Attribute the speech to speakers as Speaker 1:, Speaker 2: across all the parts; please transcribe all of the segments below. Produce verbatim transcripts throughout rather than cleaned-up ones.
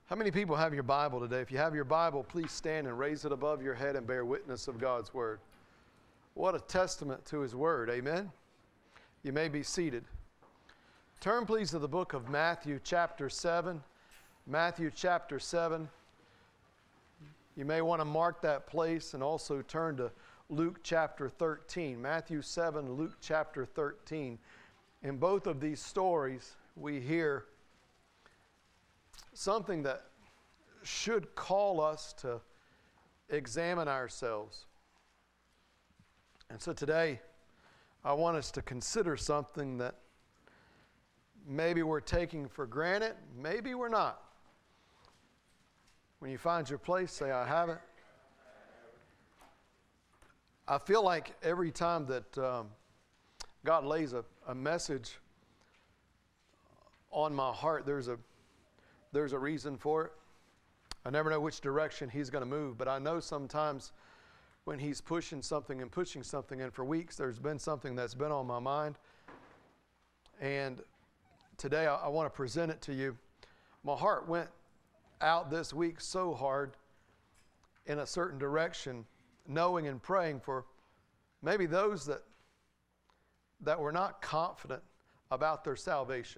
Speaker 1: How many people have your Bible today? If you have your Bible, please stand and raise it above your head and bear witness of God's Word. What a testament to His Word. Amen? You may be seated. Turn please to the book of Matthew chapter seven. Matthew chapter seven. You may want to mark that place and also turn to Luke chapter thirteen. Matthew seven, Luke chapter thirteen. In both of these stories, we hear something that should call us to examine ourselves. And so today, I want us to consider something that maybe we're taking for granted, maybe we're not. When you find your place, say, I haven't. I feel like every time that um, God lays a, a message on my heart, there's a there's a reason for it. I never know which direction He's going to move, but I know sometimes when He's pushing something and pushing something, and for weeks there's been something that's been on my mind. And today I, I want to present it to you. My heart went out this week so hard in a certain direction, knowing and praying for maybe those that that were not confident about their salvation.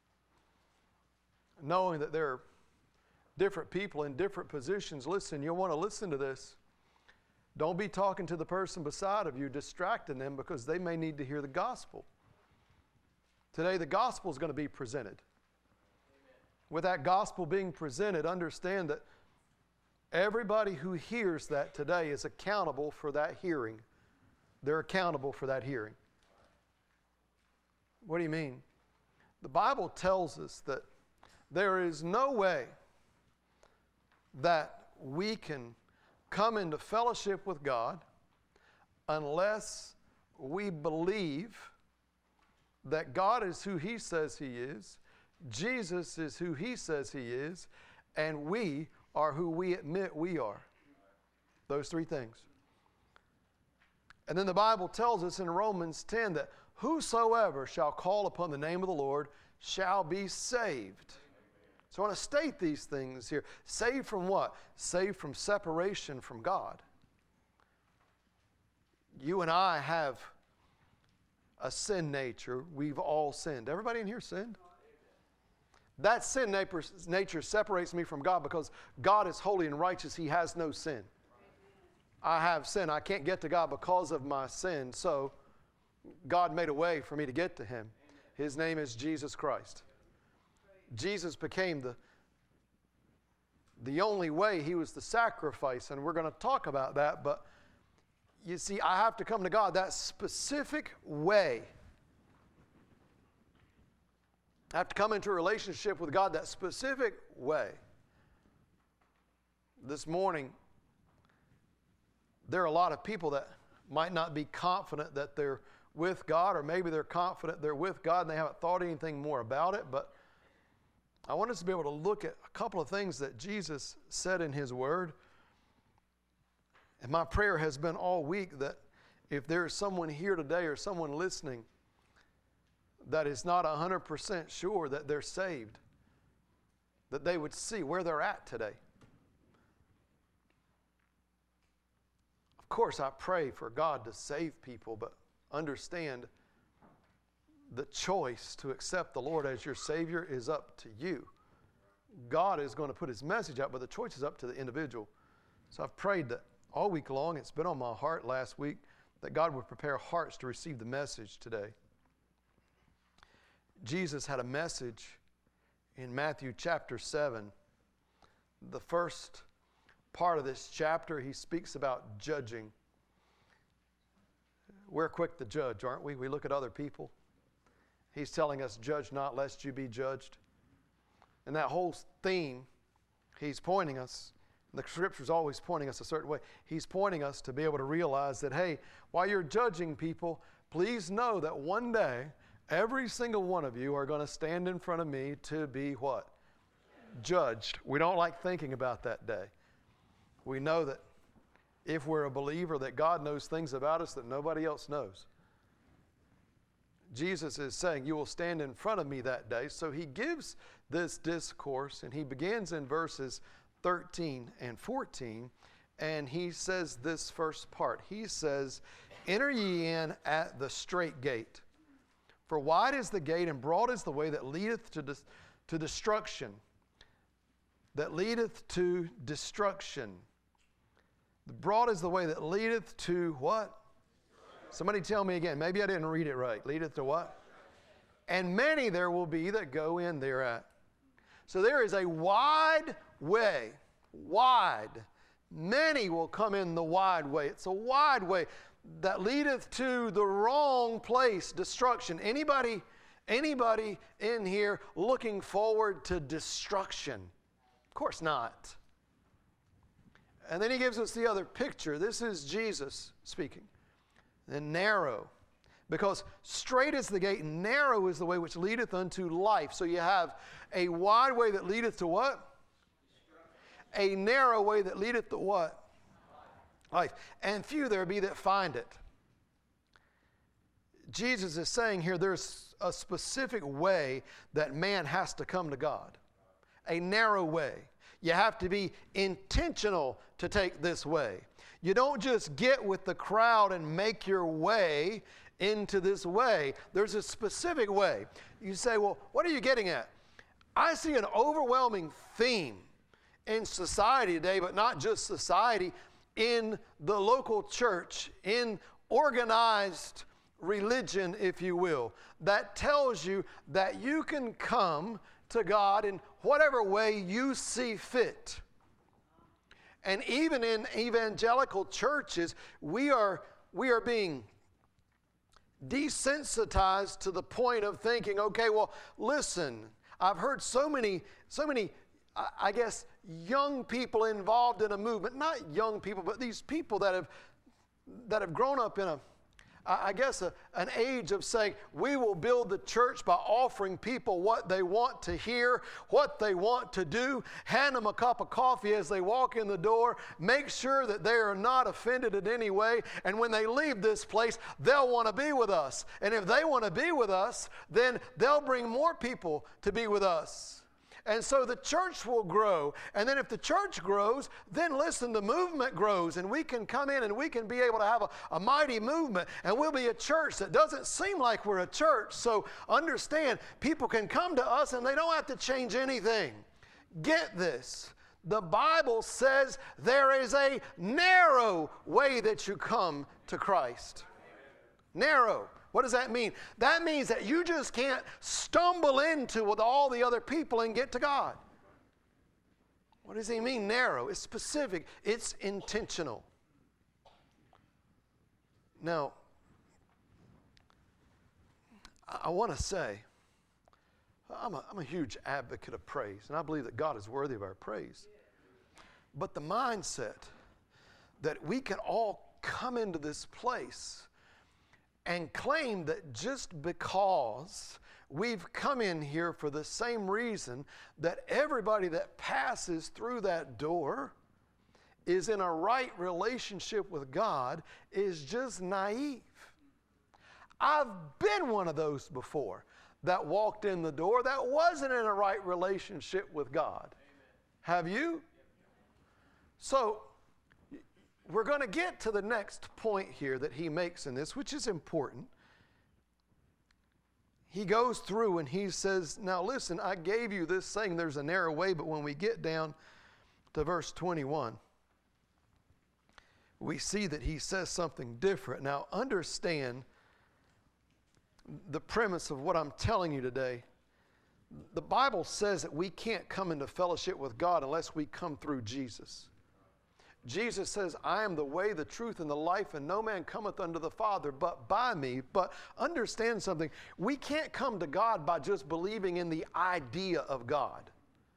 Speaker 1: Knowing that there are different people in different positions. Listen, you'll want to listen to this. Don't be talking to the person beside of you, distracting them, because they may need to hear the gospel. Today, the gospel is going to be presented. Amen. With that gospel being presented, understand that everybody who hears that today is accountable for that hearing. They're accountable for that hearing. What do you mean? The Bible tells us that there is no way that we can come into fellowship with God unless we believe that God is who He says He is, Jesus is who He says He is, and we are who we admit we are. Those three things. And then the Bible tells us in Romans ten that whosoever shall call upon the name of the Lord shall be saved. So I want to state these things here. Saved from what? Saved from separation from God. You and I have a sin nature. We've all sinned. Everybody in here sinned? That sin nature separates me from God because God is holy and righteous. He has no sin. I have sin. I can't get to God because of my sin. So God made a way for me to get to Him. His name is Jesus Christ. Jesus became the, the only way. He was the sacrifice, and we're going to talk about that. But you see, I have to come to God that specific way. I have to come into a relationship with God that specific way. This morning, there are a lot of people that might not be confident that they're with God, or maybe they're confident they're with God and they haven't thought anything more about it. But I want us to be able to look at a couple of things that Jesus said in His Word. And my prayer has been all week that if there is someone here today or someone listening that is not one hundred percent sure that they're saved, that they would see where they're at today. Of course, I pray for God to save people, but understand the choice to accept the Lord as your Savior is up to you. God is going to put His message out, but the choice is up to the individual. So I've prayed that all week long, it's been on my heart last week, that God would prepare hearts to receive the message today. Jesus had a message in Matthew chapter seven. The first part of this chapter, He speaks about judging. We're quick to judge, aren't we? We look at other people. He's telling us, judge not lest you be judged. And that whole theme, He's pointing us, the Scripture's always pointing us a certain way. He's pointing us to be able to realize that, hey, while you're judging people, please know that one day, every single one of you are going to stand in front of me to be what? Judged. We don't like thinking about that day. We know that if we're a believer, that God knows things about us that nobody else knows. Jesus is saying, you will stand in front of me that day. So he gives this discourse, and he begins in verses thirteen and fourteen, and he says this first part. He says, enter ye in at the strait gate. For wide is the gate, and broad is the way that leadeth to, dis- to destruction. That leadeth to destruction. Broad is the way that leadeth to what? Somebody tell me again. Maybe I didn't read it right. Leadeth to what? And many there will be that go in thereat. So there is a wide way. Wide. Many will come in the wide way. It's a wide way that leadeth to the wrong place, destruction. Anybody, anybody in here looking forward to destruction? Of course not. And then he gives us the other picture. This is Jesus speaking. Then narrow. Because straight is the gate, and narrow is the way which leadeth unto life. So you have a wide way that leadeth to what? A narrow way that leadeth to what? Life. And few there be that find it. Jesus is saying here there's a specific way that man has to come to God. A narrow way. You have to be intentional to take this way. You don't just get with the crowd and make your way into this way. There's a specific way. You say, well, what are you getting at? I see an overwhelming theme in society today, but not just society, in the local church, in organized religion, if you will, that tells you that you can come to God in whatever way you see fit. And even in evangelical churches, we are, we are being desensitized to the point of thinking, okay, well, listen, I've heard so many, so many, I, I guess, young people involved in a movement, not young people, but these people that have, that have grown up in a, I guess, a, an age of saying, we will build the church by offering people what they want to hear, what they want to do, hand them a cup of coffee as they walk in the door, make sure that they are not offended in any way, and when they leave this place, they'll want to be with us. And if they want to be with us, then they'll bring more people to be with us. And so the church will grow. And then if the church grows, then listen, the movement grows. And we can come in and we can be able to have a, a mighty movement. And we'll be a church that doesn't seem like we're a church. So understand, people can come to us and they don't have to change anything. Get this. The Bible says there is a narrow way that you come to Christ. Narrow. What does that mean? That means that you just can't stumble into with all the other people and get to God. What does he mean, narrow? It's specific. It's intentional. Now, I want to say, I'm a, I'm a huge advocate of praise, and I believe that God is worthy of our praise. But the mindset that we can all come into this place and claim that just because we've come in here for the same reason that everybody that passes through that door is in a right relationship with God is just naive. I've been one of those before that walked in the door that wasn't in a right relationship with God. Amen. Have you? So, we're going to get to the next point here that he makes in this, which is important. He goes through and he says, now listen, I gave you this saying there's a narrow way, but when we get down to verse twenty-one, we see that he says something different. Now understand the premise of what I'm telling you today. The Bible says that we can't come into fellowship with God unless we come through Jesus. Jesus says, I am the way, the truth, and the life, and no man cometh unto the Father but by me. But understand something. We can't come to God by just believing in the idea of God.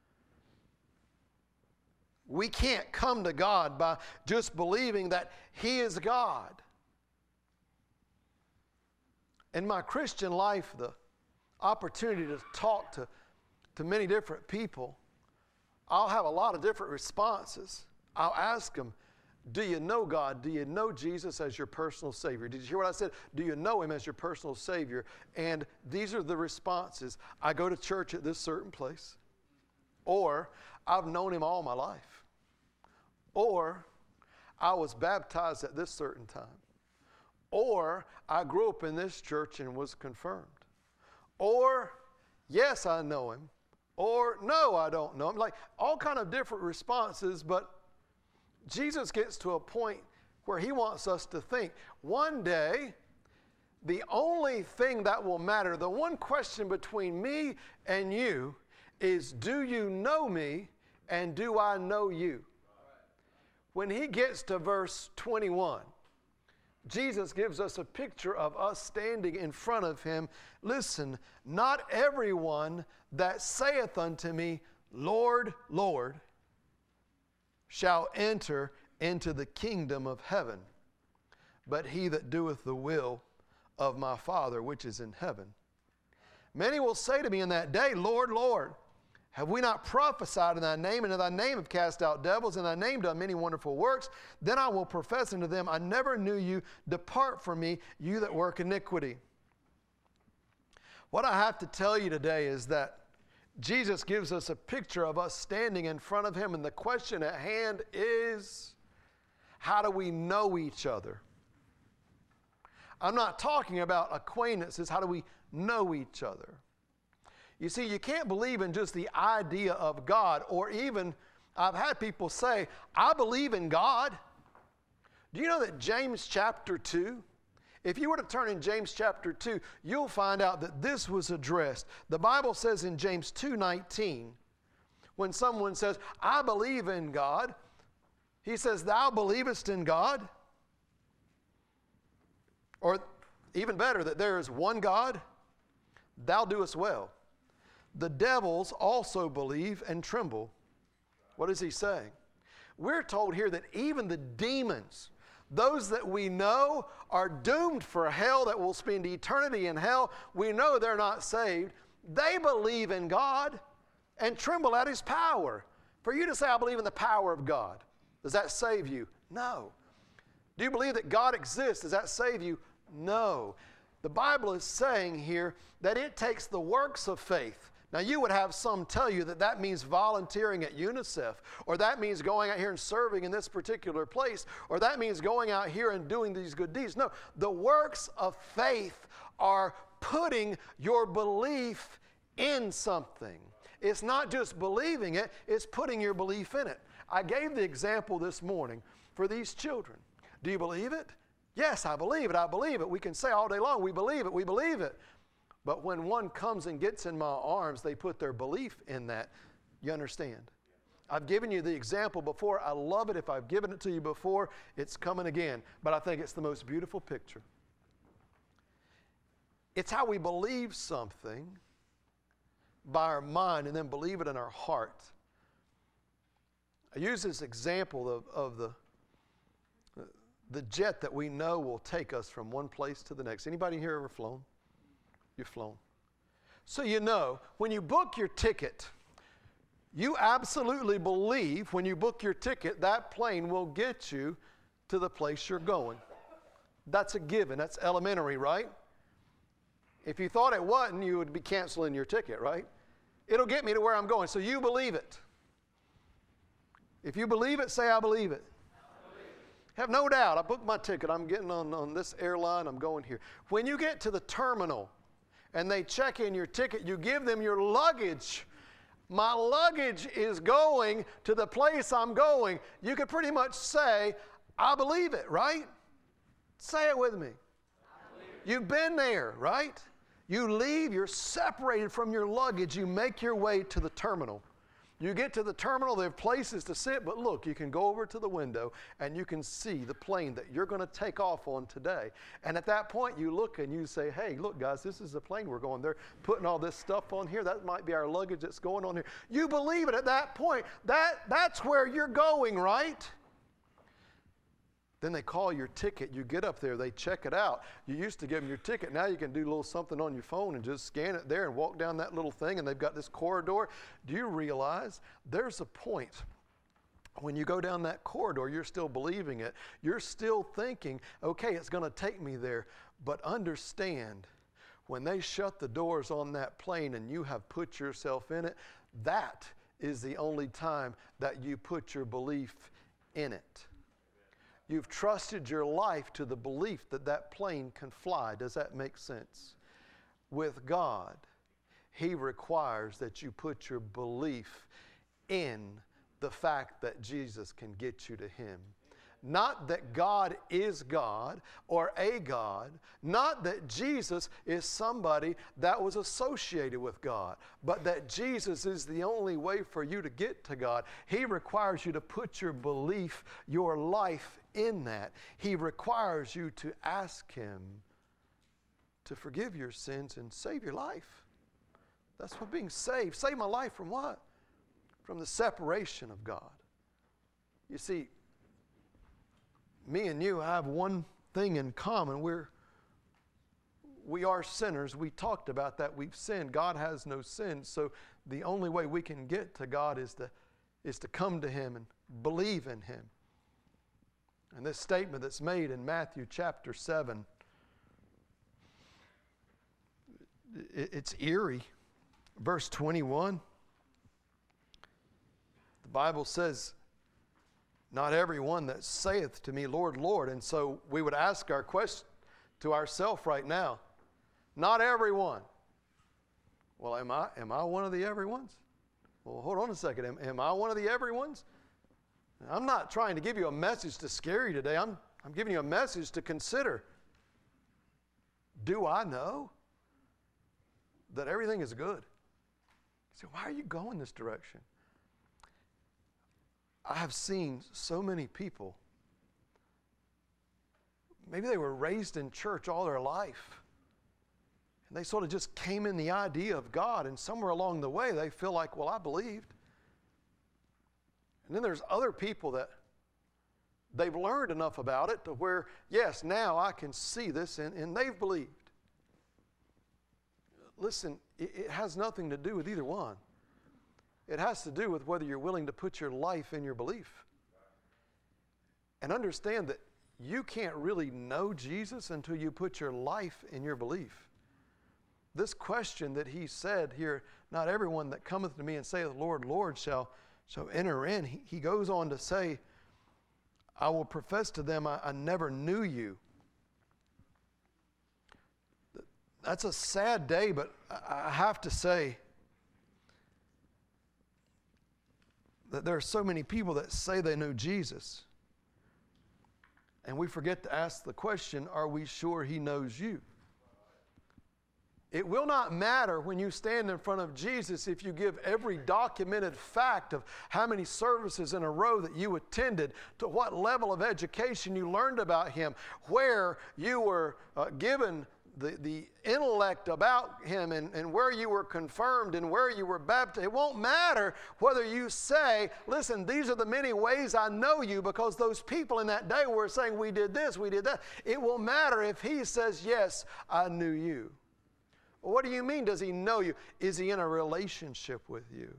Speaker 1: We can't come to God by just believing that He is God. In my Christian life, the opportunity to talk to, to many different people, I'll have a lot of different responses. I'll ask them, Do you know God? Do you know Jesus as your personal Savior? Did you hear what I said? Do you know Him as your personal Savior? And these are the responses. I go to church at this certain place. Or, I've known Him all my life. Or, I was baptized at this certain time. Or, I grew up in this church and was confirmed. Or, yes, I know Him. Or, no, I don't know Him. Like, all kind of different responses, but Jesus gets to a point where He wants us to think, one day, the only thing that will matter, the one question between me and you is, do you know me and do I know you? When He gets to verse twenty-one, Jesus gives us a picture of us standing in front of Him. Listen, not everyone that saith unto me, Lord, Lord, shall enter into the kingdom of heaven, but he that doeth the will of my Father which is in heaven. Many will say to me in that day, Lord, Lord, have we not prophesied in thy name, and in thy name have cast out devils, and in thy name done many wonderful works? Then I will profess unto them, I never knew you. Depart from me, you that work iniquity. What I have to tell you today is that Jesus gives us a picture of us standing in front of Him, and the question at hand is, how do we know each other? I'm not talking about acquaintances. How do we know each other? You see, you can't believe in just the idea of God, or even, I've had people say, I believe in God. Do you know that James chapter two, if you were to turn in James chapter two, you'll find out that this was addressed. The Bible says in James two nineteen, when someone says, I believe in God, he says, thou believest in God? Or even better, that there is one God? Thou doest well. The devils also believe and tremble. What is he saying? We're told here that even the demons, those that we know are doomed for hell, that will spend eternity in hell, we know they're not saved. They believe in God and tremble at His power. For you to say, I believe in the power of God, does that save you? No. Do you believe that God exists? Does that save you? No. The Bible is saying here that it takes the works of faith. Now, you would have some tell you that that means volunteering at UNICEF, or that means going out here and serving in this particular place, or that means going out here and doing these good deeds. No, the works of faith are putting your belief in something. It's not just believing it, it's putting your belief in it. I gave the example this morning for these children. Do you believe it? Yes, I believe it, I believe it. We can say all day long, we believe it, we believe it. But when one comes and gets in my arms, they put their belief in that. You understand? I've given you the example before. I love it. If I've given it to you before, it's coming again. But I think it's the most beautiful picture. It's how we believe something by our mind and then believe it in our heart. I use this example of, of the, the jet that we know will take us from one place to the next. Anybody here ever flown? You've flown. So you know, when you book your ticket, you absolutely believe when you book your ticket, that plane will get you to the place you're going. That's a given. That's elementary, right? If you thought it wasn't, you would be canceling your ticket, right? It'll get me to where I'm going. So you believe it. If you believe it, say, I believe it. Have no doubt. I booked my ticket. I'm getting on, on this airline. I'm going here. When you get to the terminal and they check in your ticket, you give them your luggage. My luggage is going to the place I'm going. You could pretty much say, I believe it, right? Say it with me. You've been there, right? You leave, you're separated from your luggage. You make your way to the terminal. You get to the terminal, there are places to sit, but look, you can go over to the window and you can see the plane that you're going to take off on today. And at that point, you look and you say, hey, look, guys, this is the plane we're going. They're putting all this stuff on here. That might be our luggage that's going on here. You believe it at that point. That, that's where you're going, right? Then they call your ticket. You get up there. They check it out. You used to give them your ticket. Now you can do a little something on your phone and just scan it there and walk down that little thing, and they've got this corridor. Do you realize there's a point when you go down that corridor, you're still believing it. You're still thinking, okay, it's going to take me there. But understand, when they shut the doors on that plane and you have put yourself in it, that is the only time that you put your belief in it. You've trusted your life to the belief that that plane can fly. Does that make sense? With God, He requires that you put your belief in the fact that Jesus can get you to Him. Not that God is God or a God, not that Jesus is somebody that was associated with God, but that Jesus is the only way for you to get to God. He requires you to put your belief, your life in that. He requires you to ask Him to forgive your sins and save your life. That's what being saved. Save my life from what? From the separation of God. You see, me and you have one thing in common. We're, we are sinners. We talked about that. We've sinned. God has no sin. So the only way we can get to God is to, is to come to Him and believe in Him. And this statement that's made in Matthew chapter seven, it, it's eerie. Verse twenty-one, the Bible says, not everyone that saith to me, Lord, Lord. And so we would ask our question to ourselves right now, not everyone. Well, am I, am I one of the everyones? Well, hold on a second. Am, am I one of the everyones? I'm not trying to give you a message to scare you today. I'm, I'm giving you a message to consider. Do I know that everything is good? You say, why are you going this direction? I have seen so many people, maybe they were raised in church all their life, and they sort of just came in the idea of God, and somewhere along the way they feel like, well, I believed. And then there's other people that they've learned enough about it to where, yes, now I can see this, and, and they've believed. Listen, it, it has nothing to do with either one. It has to do with whether you're willing to put your life in your belief. And understand that you can't really know Jesus until you put your life in your belief. This question that He said here, not everyone that cometh to me and saith, Lord, Lord, shall, shall enter in. He, he goes on to say, I will profess to them, I, I never knew you. That's a sad day, but I have to say that there are so many people that say they know Jesus. And we forget to ask the question, are we sure He knows you? It will not matter when you stand in front of Jesus if you give every documented fact of how many services in a row that you attended, to what level of education you learned about Him, where you were uh, given the, the intellect about Him, and, and where you were confirmed and where you were baptized. It won't matter whether you say, listen, these are the many ways I know you, because those people in that day were saying, we did this, we did that. It will matter if He says, yes, I knew you. Well, what do you mean, does He know you? Is He in a relationship with you?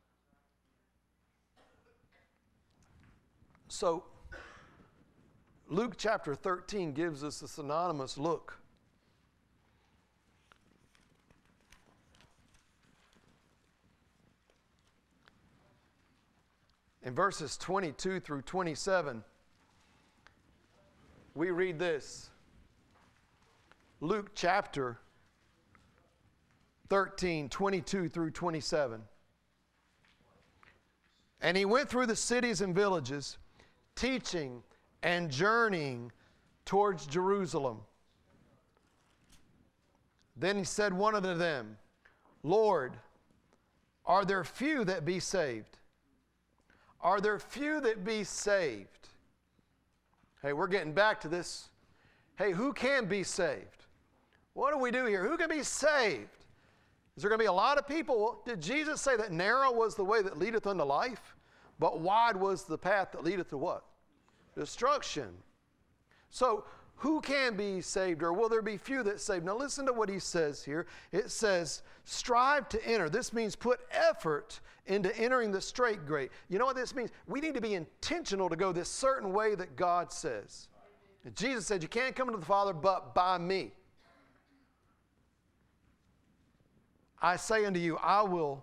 Speaker 1: So, Luke chapter thirteen gives us a synonymous look. In verses twenty-two through twenty-seven, we read this. Luke chapter thirteen, twenty-two through twenty-seven. And He went through the cities and villages, teaching and journeying towards Jerusalem. Then He said one unto them, Lord, are there few that be saved? Are there few that be saved? Hey, we're getting back to this. Hey, who can be saved? What do we do here? Who can be saved? Is there going to be a lot of people? Did Jesus say that narrow was the way that leadeth unto life, but wide was the path that leadeth to what? Destruction. So who can be saved, or will there be few that saved? Now listen to what he says here. It says, strive to enter. This means put effort into entering the straight gate. You know what this means? We need to be intentional to go this certain way that God says. And Jesus said, you can't come to the Father but by me. I say unto you, I will,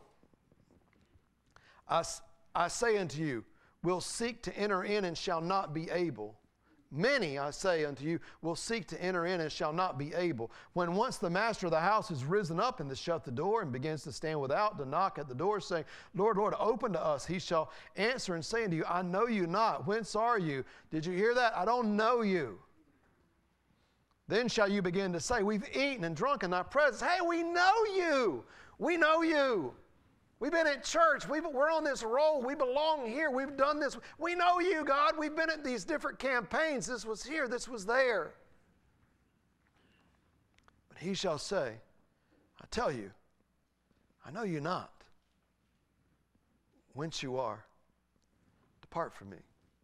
Speaker 1: I, I say unto you, will seek to enter in and shall not be able. Many, I say unto you, will seek to enter in and shall not be able. When once the master of the house is risen up and to shut the door and begins to stand without, to knock at the door, saying, Lord, Lord, open to us. He shall answer and say unto you, I know you not. Whence are you? Did you hear that? I don't know you. Then shall you begin to say, we've eaten and drunk in thy presence. Hey, we know you. We know you. We've been at church. We've, we're on this roll. We belong here. We've done this. We know you, God. We've been at these different campaigns. This was here. This was there. But he shall say, I tell you, I know you not. Whence you are, depart from me.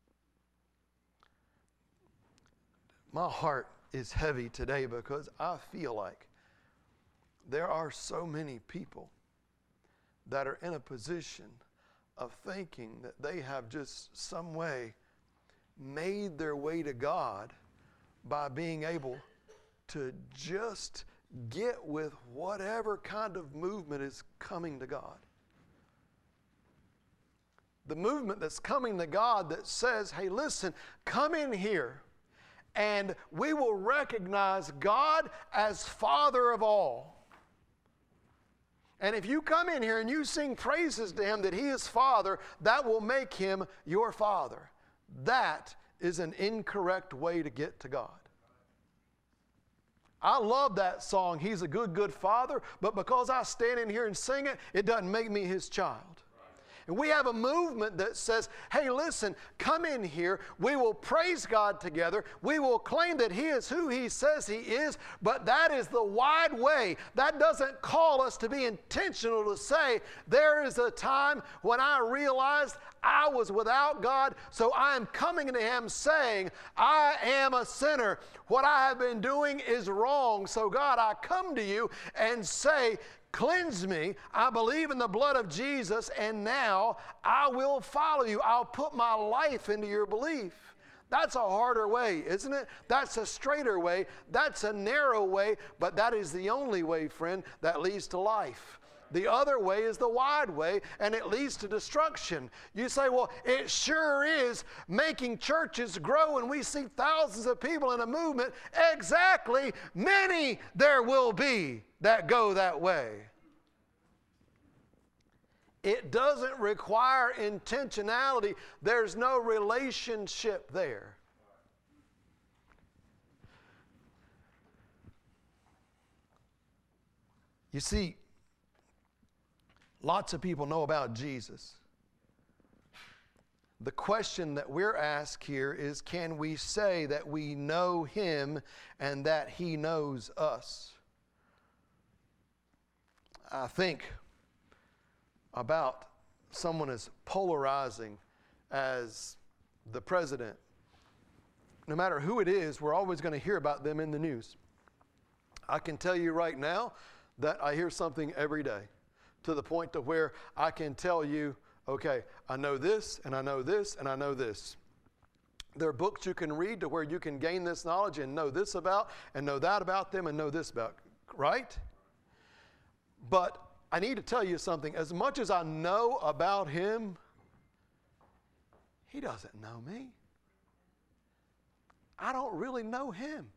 Speaker 1: My heart is heavy today because I feel like there are so many people that are in a position of thinking that they have just some way made their way to God by being able to just get with whatever kind of movement is coming to God. The movement that's coming to God that says, hey, listen, come in here and we will recognize God as Father of all. And if you come in here and you sing praises to Him that He is Father, that will make Him your Father. That is an incorrect way to get to God. I love that song, He's a Good, Good Father, but because I stand in here and sing it, it doesn't make me His child. And we have a movement that says, hey, listen, come in here. We will praise God together. We will claim that He is who He says He is, but that is the wide way. That doesn't call us to be intentional to say, there is a time when I realized I was without God, so I am coming to Him saying, I am a sinner. What I have been doing is wrong. So God, I come to you and say, cleanse me. I believe in the blood of Jesus, and now I will follow you. I'll put my life into your belief. That's a harder way, isn't it? That's a straighter way. That's a narrow way, but that is the only way, friend, that leads to life. The other way is the wide way, and it leads to destruction. You say, well, it sure is making churches grow, and we see thousands of people in a movement. Exactly. Many there will be that go that way. It doesn't require intentionality. There's no relationship there. You see, lots of people know about Jesus. The question that we're asked here is, can we say that we know Him and that He knows us? I think about someone as polarizing as the president. No matter who it is, we're always going to hear about them in the news. I can tell you right now that I hear something every day, to the point to where I can tell you, okay, I know this, and I know this, and I know this. There are books you can read to where you can gain this knowledge and know this about, and know that about them, and know this about, right? But I need to tell you something. As much as I know about him, he doesn't know me. I don't really know him.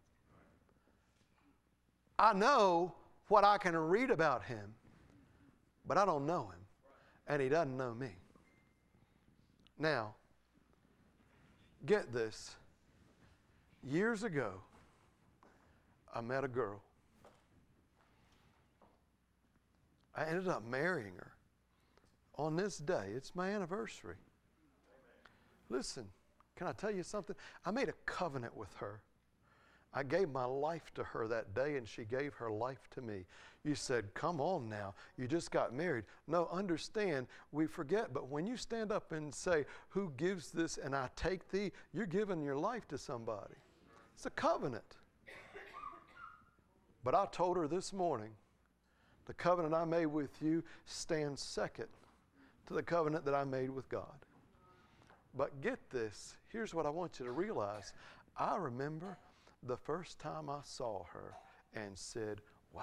Speaker 1: I know what I can read about him, but I don't know him, and he doesn't know me. Now, get this. Years ago, I met a girl. I ended up marrying her on this day. It's my anniversary. Listen, can I tell you something? I made a covenant with her. I gave my life to her that day, and she gave her life to me. You said, come on now, you just got married. No, understand, we forget, but when you stand up and say, who gives this and I take thee, you're giving your life to somebody. It's a covenant. But I told her this morning, the covenant I made with you stands second to the covenant that I made with God. But get this, here's what I want you to realize. I remember the first time I saw her and said, wow.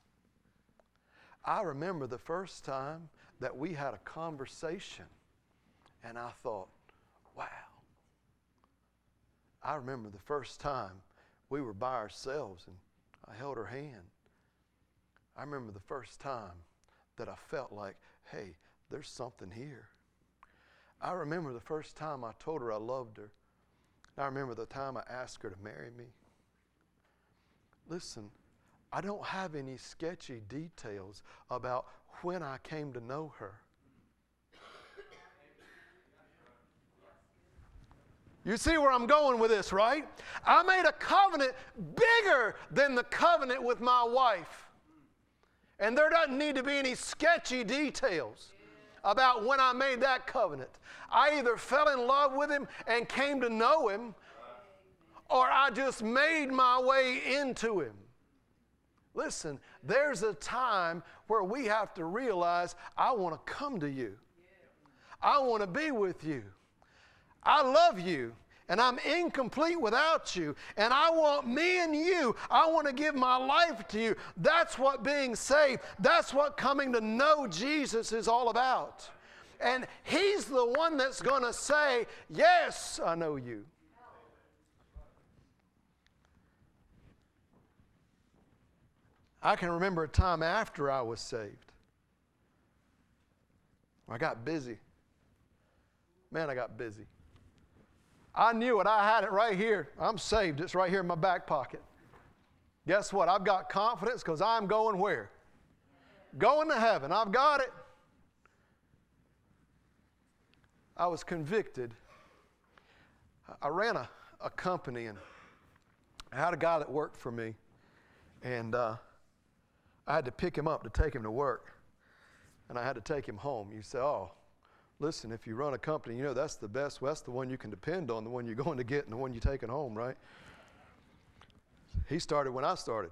Speaker 1: I remember the first time that we had a conversation and I thought, wow. I remember the first time we were by ourselves and I held her hand. I remember the first time that I felt like, hey, there's something here. I remember the first time I told her I loved her. I remember the time I asked her to marry me. Listen, I don't have any sketchy details about when I came to know her. You see where I'm going with this, right? I made a covenant bigger than the covenant with my wife. And there doesn't need to be any sketchy details about when I made that covenant. I either fell in love with him and came to know him, or I just made my way into him. Listen, there's a time where we have to realize, I want to come to you. I want to be with you. I love you, and I'm incomplete without you, and I want me and you. I want to give my life to you. That's what being saved, that's what coming to know Jesus is all about. And he's the one that's going to say, yes, I know you. I can remember a time after I was saved. I got busy. Man, I got busy. I knew it. I had it right here. I'm saved. It's right here in my back pocket. Guess what? I've got confidence because I'm going where? Going to heaven. I've got it. I was convicted. I ran a, a company, and I had a guy that worked for me, and uh, I had to pick him up to take him to work, and I had to take him home. You say, oh, listen, if you run a company, you know that's the best. Well, that's the one you can depend on, the one you're going to get and the one you're taking home, right? He started when I started.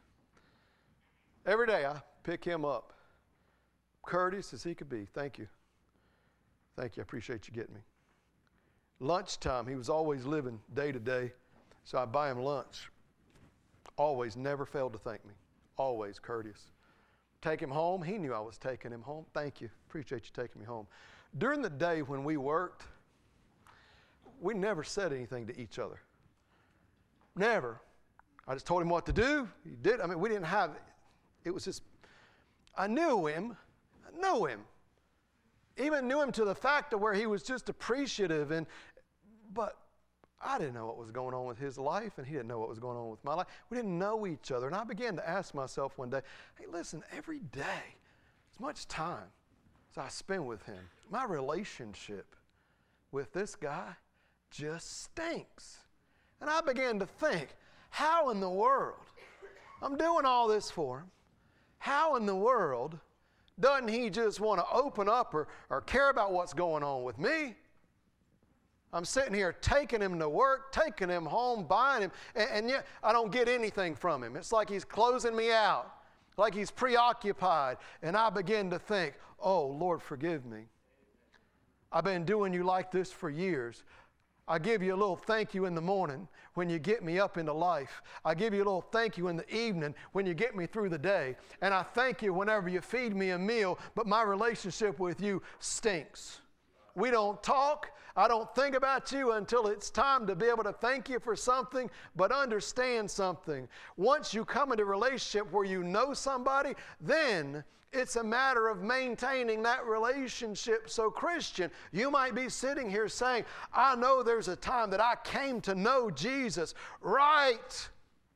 Speaker 1: Every day I pick him up, courteous as he could be. Thank you. Thank you. I appreciate you getting me. Lunchtime, he was always living day to day, so I buy him lunch. Always, never failed to thank me. Always courteous. Take him home. He knew I was taking him home. Thank you. Appreciate you taking me home. During the day when we worked, we never said anything to each other. Never. I just told him what to do. He did. I mean, we didn't have, it was just, I knew him. I knew him. Even knew him to the fact of where he was just appreciative, and but I didn't know what was going on with his life, and he didn't know what was going on with my life. We didn't know each other, and I began to ask myself one day, hey, listen, every day, as much time as I spend with him, my relationship with this guy just stinks. And I began to think, how in the world, I'm doing all this for him, how in the world doesn't he just want to open up or, or care about what's going on with me? I'm sitting here taking him to work, taking him home, buying him, and, and yet I don't get anything from him. It's like he's closing me out, like he's preoccupied. And I begin to think, oh, Lord, forgive me. I've been doing you like this for years. I give you a little thank you in the morning when you get me up into life. I give you a little thank you in the evening when you get me through the day. And I thank you whenever you feed me a meal, but my relationship with you stinks. We don't talk. I don't think about you until it's time to be able to thank you for something, but understand something. Once you come into a relationship where you know somebody, then it's a matter of maintaining that relationship. So Christian, you might be sitting here saying, I know there's a time that I came to know Jesus. Right.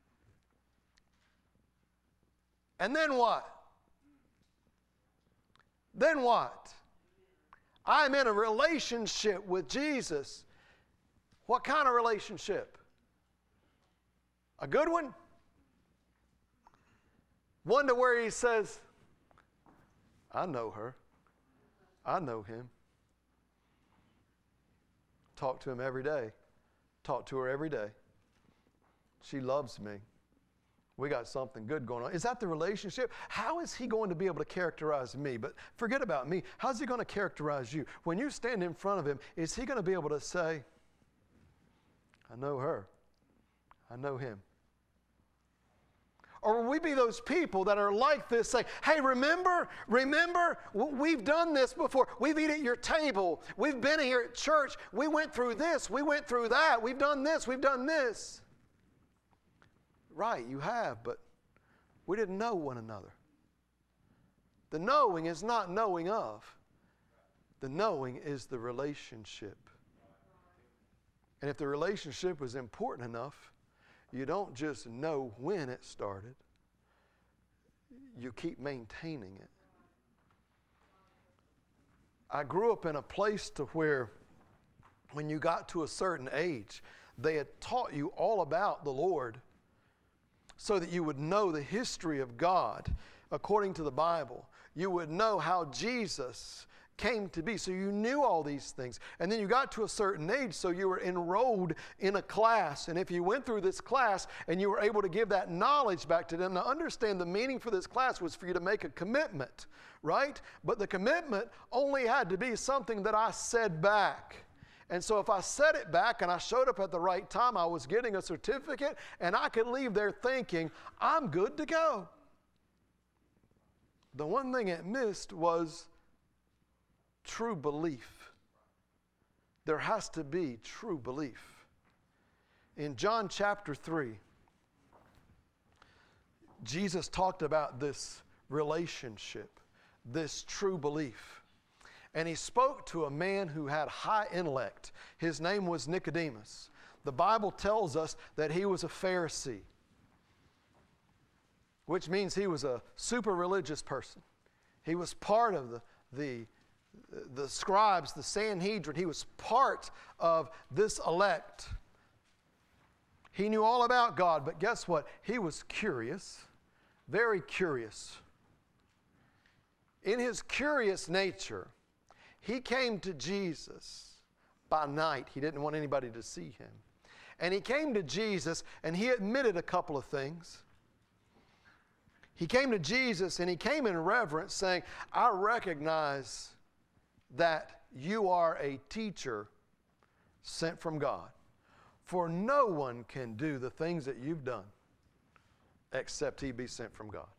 Speaker 1: And then what? Then what? I'm in a relationship with Jesus. What kind of relationship? A good one? One to where he says, I know her. I know him. Talk to him every day. Talk to her every day. She loves me. We got something good going on. Is that the relationship? How is he going to be able to characterize me? But forget about me. How's he going to characterize you? When you stand in front of him, is he going to be able to say, I know her. I know him? Or will we be those people that are like this, saying, hey, remember, remember, we've done this before. We've eaten at your table. We've been here at church. We went through this. We went through that. We've done this. We've done this. Right, you have, but we didn't know one another. The knowing is not knowing of. The knowing is the relationship. And if the relationship was important enough, you don't just know when it started. You keep maintaining it. I grew up in a place to where when you got to a certain age, they had taught you all about the Lord so that you would know the history of God according to the Bible. You would know how Jesus came to be. So you knew all these things. And then you got to a certain age, so you were enrolled in a class. And if you went through this class and you were able to give that knowledge back to them, to understand the meaning for this class was for you to make a commitment, right? But the commitment only had to be something that I said back. And so if I said it back and I showed up at the right time, I was getting a certificate, and I could leave there thinking, I'm good to go. The one thing it missed was true belief. There has to be true belief. In John chapter three, Jesus talked about this relationship, this true belief. And he spoke to a man who had high intellect. His name was Nicodemus. The Bible tells us that he was a Pharisee, which means he was a super religious person. He was part of the, the, the scribes, the Sanhedrin. He was part of this elect. He knew all about God, but guess what? He was curious, very curious. In his curious nature, he came to Jesus by night. He didn't want anybody to see him. And he came to Jesus, and he admitted a couple of things. He came to Jesus, and he came in reverence, saying, I recognize that you are a teacher sent from God. For no one can do the things that you've done except he be sent from God.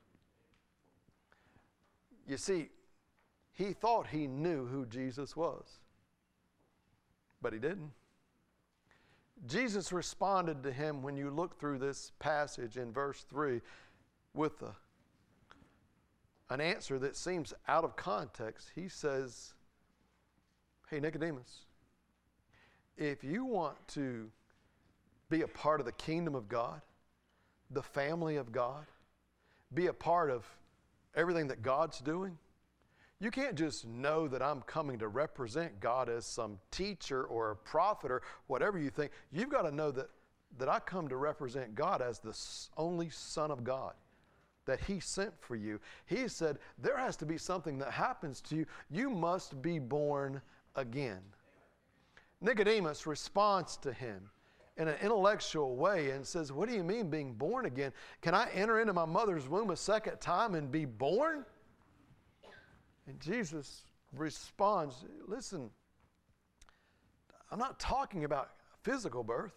Speaker 1: You see, he thought he knew who Jesus was, but he didn't. Jesus responded to him, when you look through this passage in verse three, with a, an answer that seems out of context. He says, hey, Nicodemus, if you want to be a part of the kingdom of God, the family of God, be a part of everything that God's doing, you can't just know that I'm coming to represent God as some teacher or a prophet or whatever you think. You've got to know that, that I come to represent God as the only Son of God that he sent for you. He said, there has to be something that happens to you. You must be born again. Nicodemus responds to him in an intellectual way and says, what do you mean being born again? Can I enter into my mother's womb a second time and be born? And Jesus responds, listen, I'm not talking about physical birth.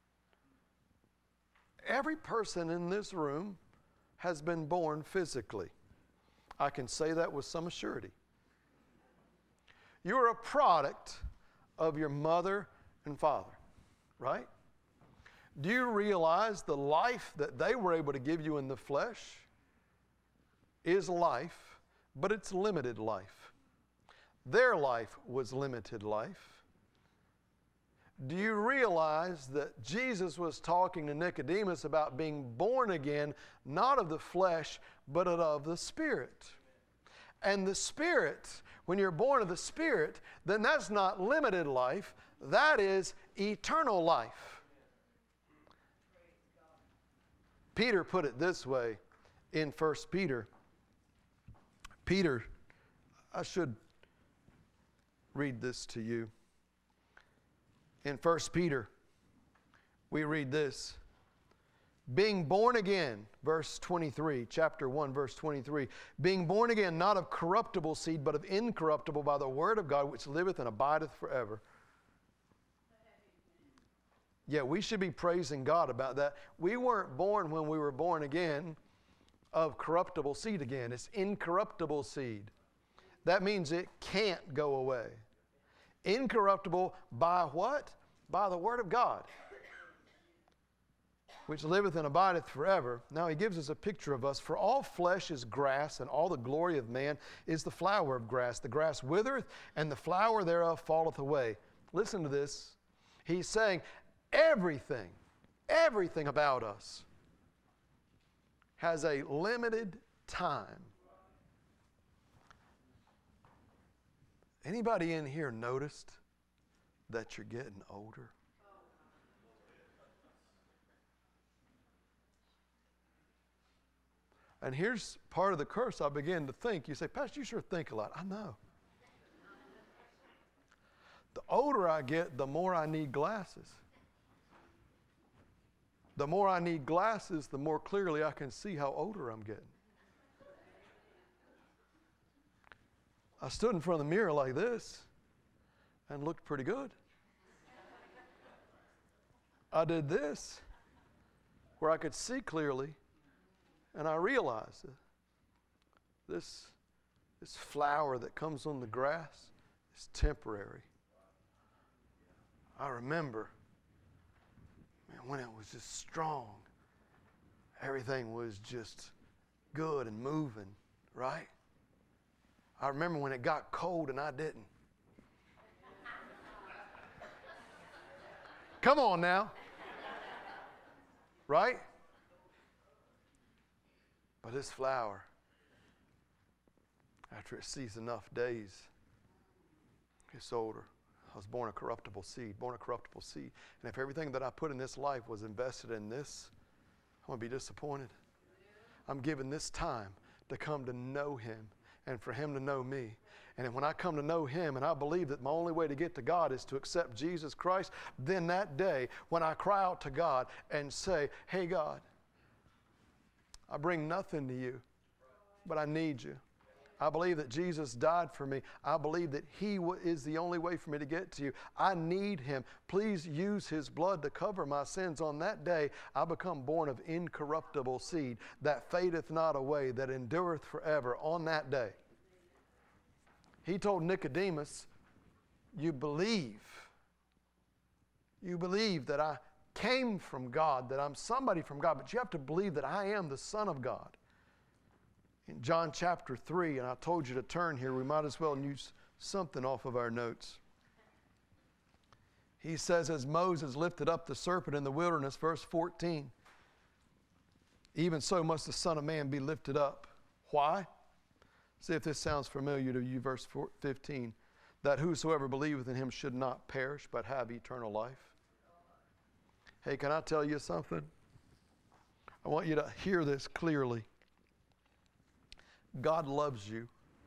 Speaker 1: Every person in this room has been born physically. I can say that with some assurity. You're a product of your mother and father, right? Do you realize the life that they were able to give you in the flesh is life, but it's limited life. Their life was limited life. Do you realize that Jesus was talking to Nicodemus about being born again, not of the flesh, but of the Spirit? And the Spirit, when you're born of the Spirit, then that's not limited life, that is eternal life. Peter put it this way in First Peter. Peter, I should read this to you. In First Peter, we read this. Being born again, verse twenty-three, chapter one, verse twenty-three. Being born again, not of corruptible seed, but of incorruptible, by the word of God, which liveth and abideth forever. Yeah, we should be praising God about that. We weren't born when we were born again of corruptible seed again. It's incorruptible seed. That means it can't go away. Incorruptible by what? By the word of God, which liveth and abideth forever. Now he gives us a picture of us. For all flesh is grass, and all the glory of man is the flower of grass. The grass withereth, and the flower thereof falleth away. Listen to this. He's saying everything, everything about us has a limited time. Anybody in here noticed that you're getting older? And here's part of the curse I begin to think. You say, Pastor, you sure think a lot. I know. The older I get, the more I need glasses. The more I need glasses, the more clearly I can see how older I'm getting. I stood in front of the mirror like this and looked pretty good. I did this where I could see clearly, and I realized that this, this flower that comes on the grass is temporary. I remember, man, when it was just strong, everything was just good and moving, right? I remember when it got cold and I didn't. Come on now. Right? But this flower, after it sees enough days, gets older. I was born a corruptible seed, born a corruptible seed. And if everything that I put in this life was invested in this, I'm going to be disappointed. I'm given this time to come to know Him and for Him to know me. And when I come to know Him and I believe that my only way to get to God is to accept Jesus Christ, then that day when I cry out to God and say, hey God, I bring nothing to you, but I need you. I believe that Jesus died for me. I believe that He w- is the only way for me to get to you. I need Him. Please use His blood to cover my sins. On that day, I become born of incorruptible seed that fadeth not away, that endureth forever. On that day, He told Nicodemus, you believe. You believe that I came from God, that I'm somebody from God, but you have to believe that I am the Son of God. In John chapter three, and I told you to turn here, we might as well use something off of our notes. He says, as Moses lifted up the serpent in the wilderness, verse fourteen, even so must the Son of Man be lifted up. Why? See if this sounds familiar to you, verse fifteen. That whosoever believeth in Him should not perish, but have eternal life. Hey, can I tell you something? I want you to hear this clearly. God loves you.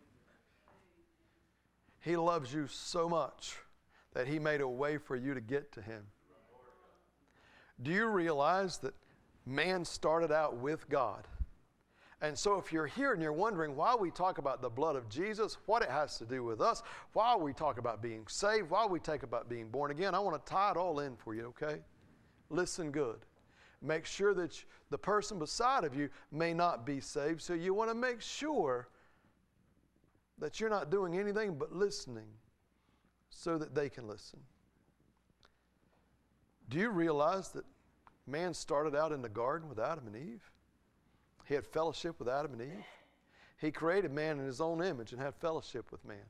Speaker 1: He loves you so much that He made a way for you to get to Him. Do you realize that man started out with God? And so if you're here and you're wondering why we talk about the blood of Jesus, what it has to do with us, why we talk about being saved, why we talk about being born again, I want to tie it all in for you, okay? Listen good. Make sure that the person beside of you may not be saved, so you want to make sure that you're not doing anything but listening so that they can listen. Do you realize that man started out in the garden with Adam and Eve? He had fellowship with Adam and Eve. He created man in His own image and had fellowship with man.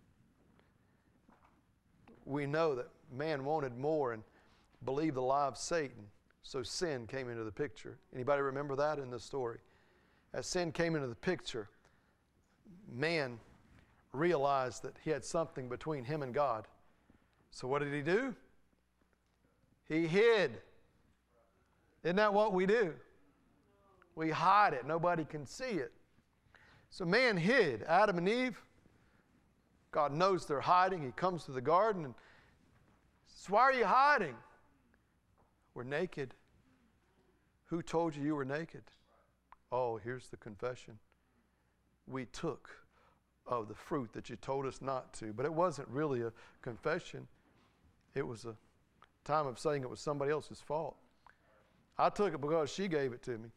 Speaker 1: We know that man wanted more and believed the lie of Satan. So sin came into the picture. Anybody remember that in the story? As sin came into the picture, man realized that he had something between him and God. So what did he do? He hid. Isn't that what we do? We hide it. Nobody can see it. So man hid. Adam and Eve, God knows they're hiding. He comes to the garden and says, why are you hiding? We're naked. Who told you you were naked? Oh, here's the confession. We took of the fruit that you told us not to. But it wasn't really a confession. It was a time of saying it was somebody else's fault. I took it because she gave it to me.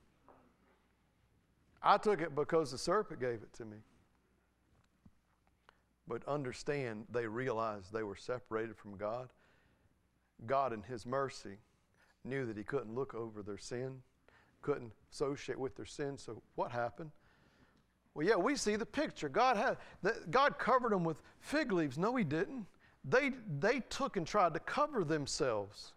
Speaker 1: I took it because the serpent gave it to me. But understand, they realized they were separated from God. God in His mercy knew that He couldn't look over their sin, couldn't associate with their sin. So what happened? Well, yeah, we see the picture. God had God covered them with fig leaves. No, He didn't. They, they took and tried to cover themselves.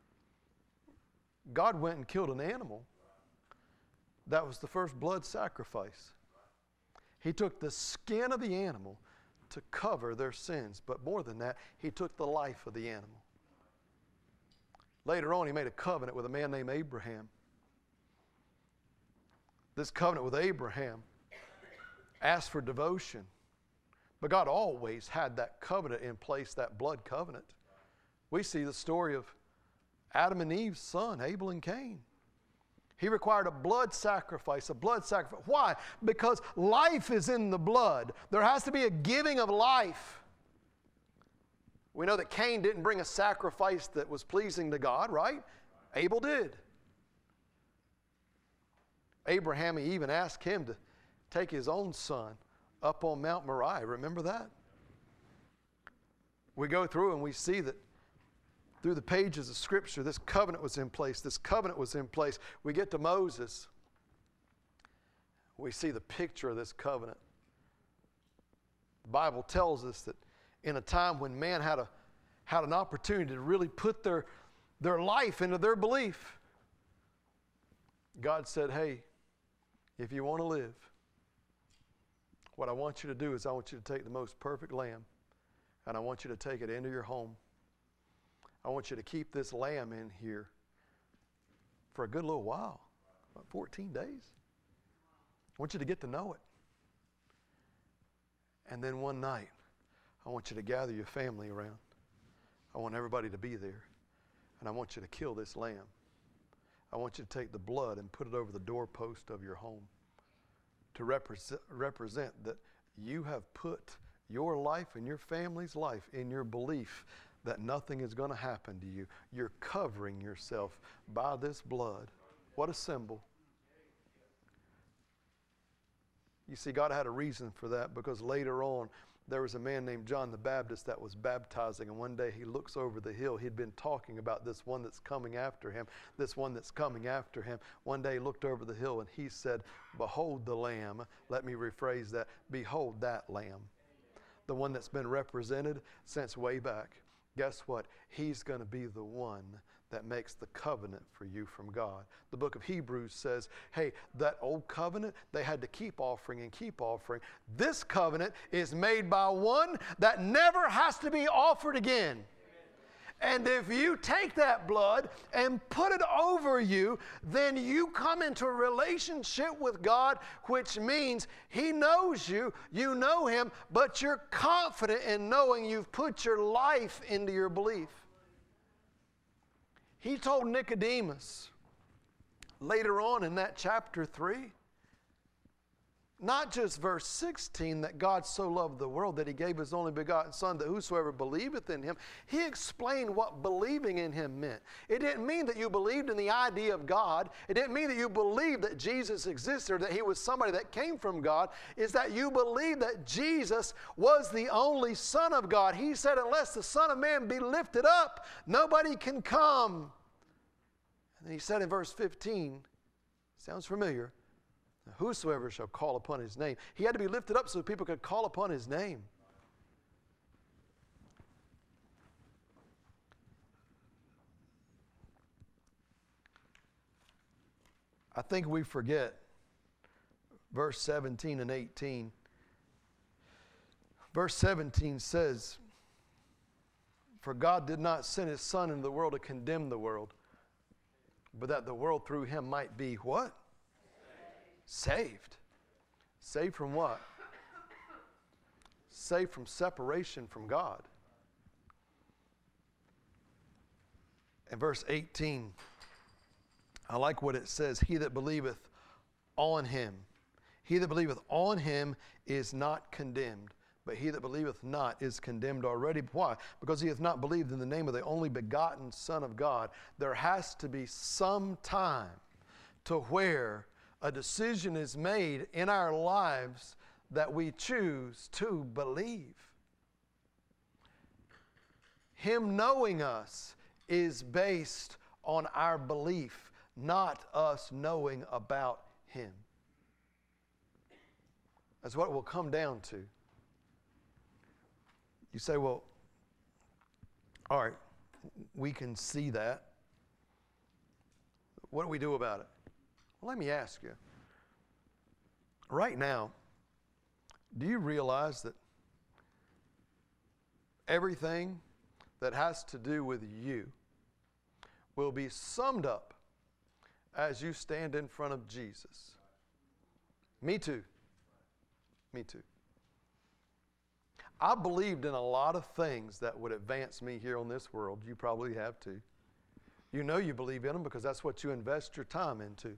Speaker 1: God went and killed an animal. That was the first blood sacrifice. He took the skin of the animal to cover their sins. But more than that, He took the life of the animal. Later on, He made a covenant with a man named Abraham. This covenant with Abraham asked for devotion. But God always had that covenant in place, that blood covenant. We see the story of Adam and Eve's son, Abel and Cain. He required a blood sacrifice, a blood sacrifice. Why? Because life is in the blood. There has to be a giving of life. We know that Cain didn't bring a sacrifice that was pleasing to God, right? Abel did. Abraham even asked him to take his own son up on Mount Moriah. Remember that? We go through and we see that through the pages of Scripture, this covenant was in place. This covenant was in place. We get to Moses. We see the picture of this covenant. The Bible tells us that in a time when man had, a, had an opportunity to really put their, their life into their belief, God said, hey, if you want to live, what I want you to do is I want you to take the most perfect lamb and I want you to take it into your home. I want you to keep this lamb in here for a good little while, about fourteen days. I want you to get to know it. And then one night, I want you to gather your family around. I want everybody to be there. And I want you to kill this lamb. I want you to take the blood and put it over the doorpost of your home to represent, represent that you have put your life and your family's life in your belief that nothing is going to happen to you. You're covering yourself by this blood. What a symbol. You see, God had a reason for that, because later on there was a man named John the Baptist that was baptizing, and one day he looks over the hill. He'd been talking about this one that's coming after him, this one that's coming after him. One day he looked over the hill and he said, behold the Lamb. Let me rephrase that. Behold that Lamb. The one that's been represented since way back. Guess what? He's going to be the one that makes the covenant for you from God. The book of Hebrews says, hey, that old covenant, they had to keep offering and keep offering. This covenant is made by one that never has to be offered again. And if you take that blood and put it over you, then you come into a relationship with God, which means He knows you, you know Him, but you're confident in knowing you've put your life into your belief. He told Nicodemus later on in that chapter three, not just verse sixteen, that God so loved the world that He gave His only begotten Son, that whosoever believeth in Him. He explained what believing in Him meant. It didn't mean that you believed in the idea of God. It didn't mean that you believed that Jesus existed or that He was somebody that came from God. It's that you believed that Jesus was the only Son of God. He said, unless the Son of Man be lifted up, nobody can come. And then He said in verse fifteen, sounds familiar, whosoever shall call upon His name. He had to be lifted up so people could call upon His name. I think we forget verse seventeen and eighteen. Verse seventeen says, for God did not send His Son into the world to condemn the world, but that the world through Him might be what? Saved. Saved from what? Saved from separation from God. In verse eighteen, I like what it says, he that believeth on him. He that believeth on him is not condemned, but he that believeth not is condemned already. Why? Because he hath not believed in the name of the only begotten Son of God. There has to be some time to where a decision is made in our lives that we choose to believe. Him knowing us is based on our belief, not us knowing about him. That's what it will come down to. You say, well, all right, we can see that. What do we do about it? Well, let me ask you. Right now, do you realize that everything that has to do with you will be summed up as you stand in front of Jesus? Me too. Me too. I believed in a lot of things that would advance me here on this world. You probably have too. You know you believe in them because that's what you invest your time into.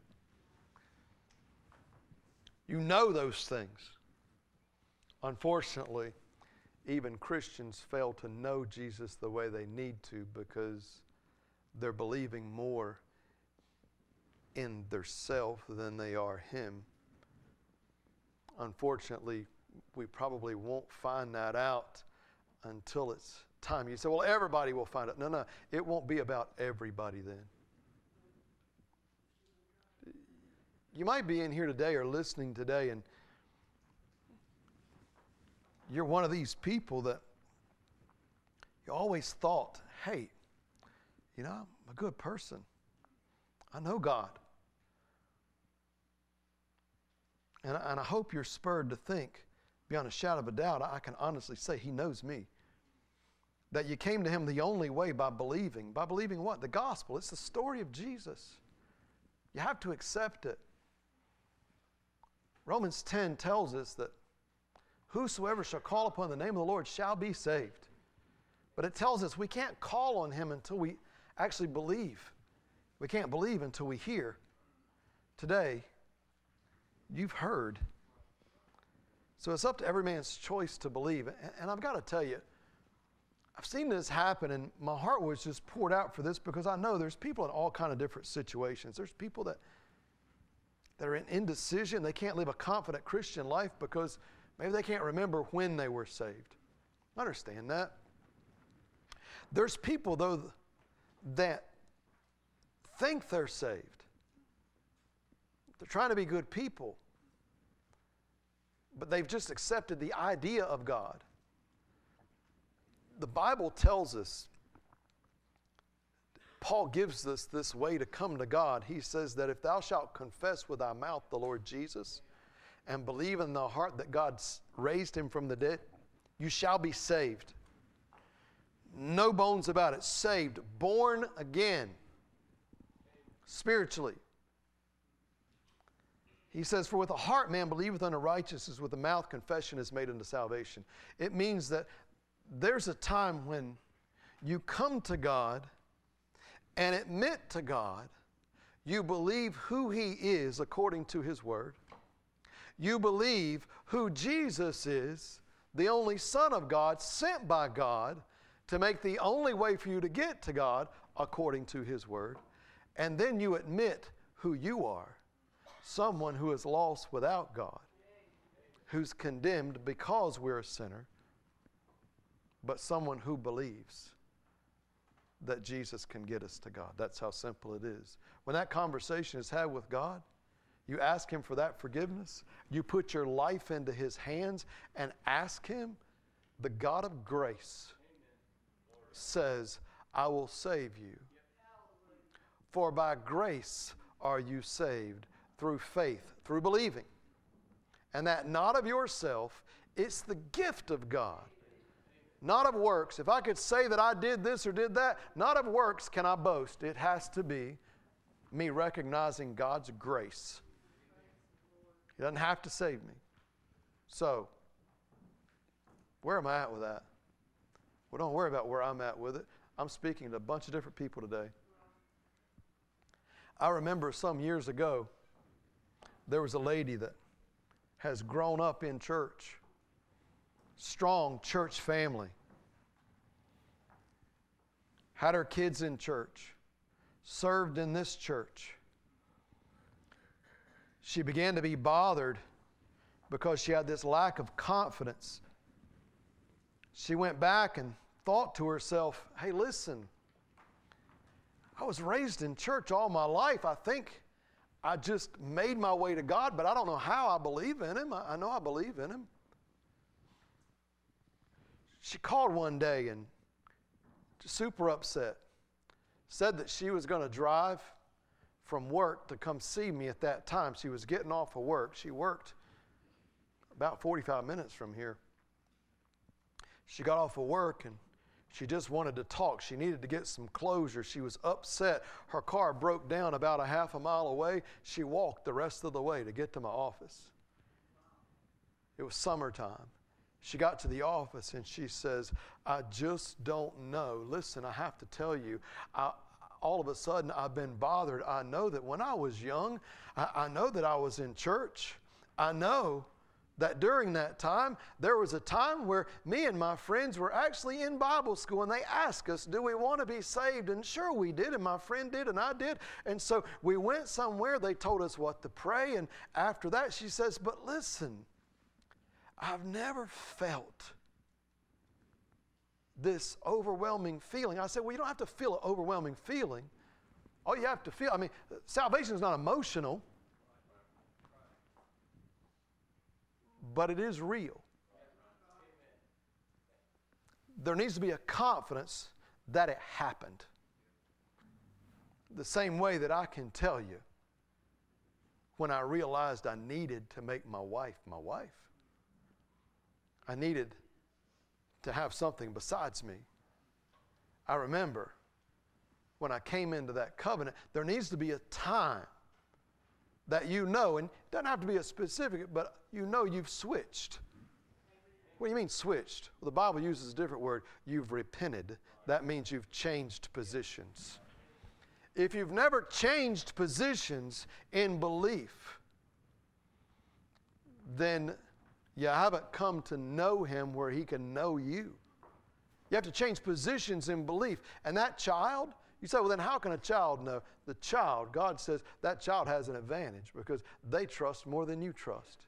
Speaker 1: You know those things. Unfortunately, even Christians fail to know Jesus the way they need to because they're believing more in their self than they are him. Unfortunately, we probably won't find that out until it's time. You say, well, everybody will find it. No, no, it won't be about everybody then. You might be in here today or listening today and you're one of these people that you always thought, hey, you know, I'm a good person. I know God. And I, and I hope you're spurred to think, beyond a shadow of a doubt, I can honestly say he knows me. That you came to him the only way by believing. By believing what? The gospel. It's the story of Jesus. You have to accept it. Romans ten tells us that whosoever shall call upon the name of the Lord shall be saved. But it tells us we can't call on him until we actually believe. We can't believe until we hear. Today, you've heard. So it's up to every man's choice to believe. And I've got to tell you, I've seen this happen, and my heart was just poured out for this because I know there's people in all kind of different situations. There's people that, that are in indecision. They can't live a confident Christian life because maybe they can't remember when they were saved. I understand that. There's people, though, that think they're saved. They're trying to be good people, but they've just accepted the idea of God. The Bible tells us, Paul gives us this way to come to God. He says that if thou shalt confess with thy mouth the Lord Jesus and believe in thy heart that God raised him from the dead, you shall be saved. No bones about it. Saved, born again, spiritually. He says, for with the heart man believeth unto righteousness, with the mouth confession is made unto salvation. It means that there's a time when you come to God and admit to God you believe who he is according to his word. You believe who Jesus is, the only Son of God, sent by God to make the only way for you to get to God according to his word. And then you admit who you are. Someone who is lost without God, who's condemned because we're a sinner, but someone who believes that Jesus can get us to God. That's how simple it is. When that conversation is had with God, you ask him for that forgiveness, you put your life into his hands and ask him, the God of grace says, I will save you. For by grace are you saved, through faith, through believing. And that not of yourself, it's the gift of God. Not of works. If I could say that I did this or did that, not of works can I boast. It has to be me recognizing God's grace. He doesn't have to save me. So, where am I at with that? Well, don't worry about where I'm at with it. I'm speaking to a bunch of different people today. I remember some years ago, there was a lady that has grown up in church, strong church family, had her kids in church, served in this church. She began to be bothered because she had this lack of confidence. She went back and thought to herself, hey, listen, I was raised in church all my life. I think I just made my way to God, but I don't know how I believe in Him. I, I know I believe in Him. She called one day and super upset, said that she was going to drive from work to come see me at that time. She was getting off of work. She worked about forty-five minutes from here. She got off of work and she just wanted to talk. She needed to get some closure. She was upset. Her car broke down about a half a mile away. She walked the rest of the way to get to my office. It was summertime. She got to the office and she says, I just don't know. Listen, I have to tell you, I, all of a sudden I've been bothered. I know that when I was young, I, I know that I was in church. I know that during that time, there was a time where me and my friends were actually in Bible school and they asked us, do we want to be saved? And sure we did, and my friend did, and I did. And so we went somewhere, they told us what to pray, and after that she says, but listen, I've never felt this overwhelming feeling. I said, well, you don't have to feel an overwhelming feeling. All you have to feel, I mean, salvation is not emotional, but it is real. There needs to be a confidence that it happened. The same way that I can tell you when I realized I needed to make my wife my wife. I needed to have something besides me. I remember when I came into that covenant, there needs to be a time that you know, and it doesn't have to be a specific, but you know you've switched. What do you mean switched? Well, the Bible uses a different word. You've repented. That means you've changed positions. If you've never changed positions in belief, then you haven't come to know Him where He can know you. You have to change positions in belief. And that child, you say, well, then how can a child know? The child, God says, that child has an advantage because they trust more than you trust.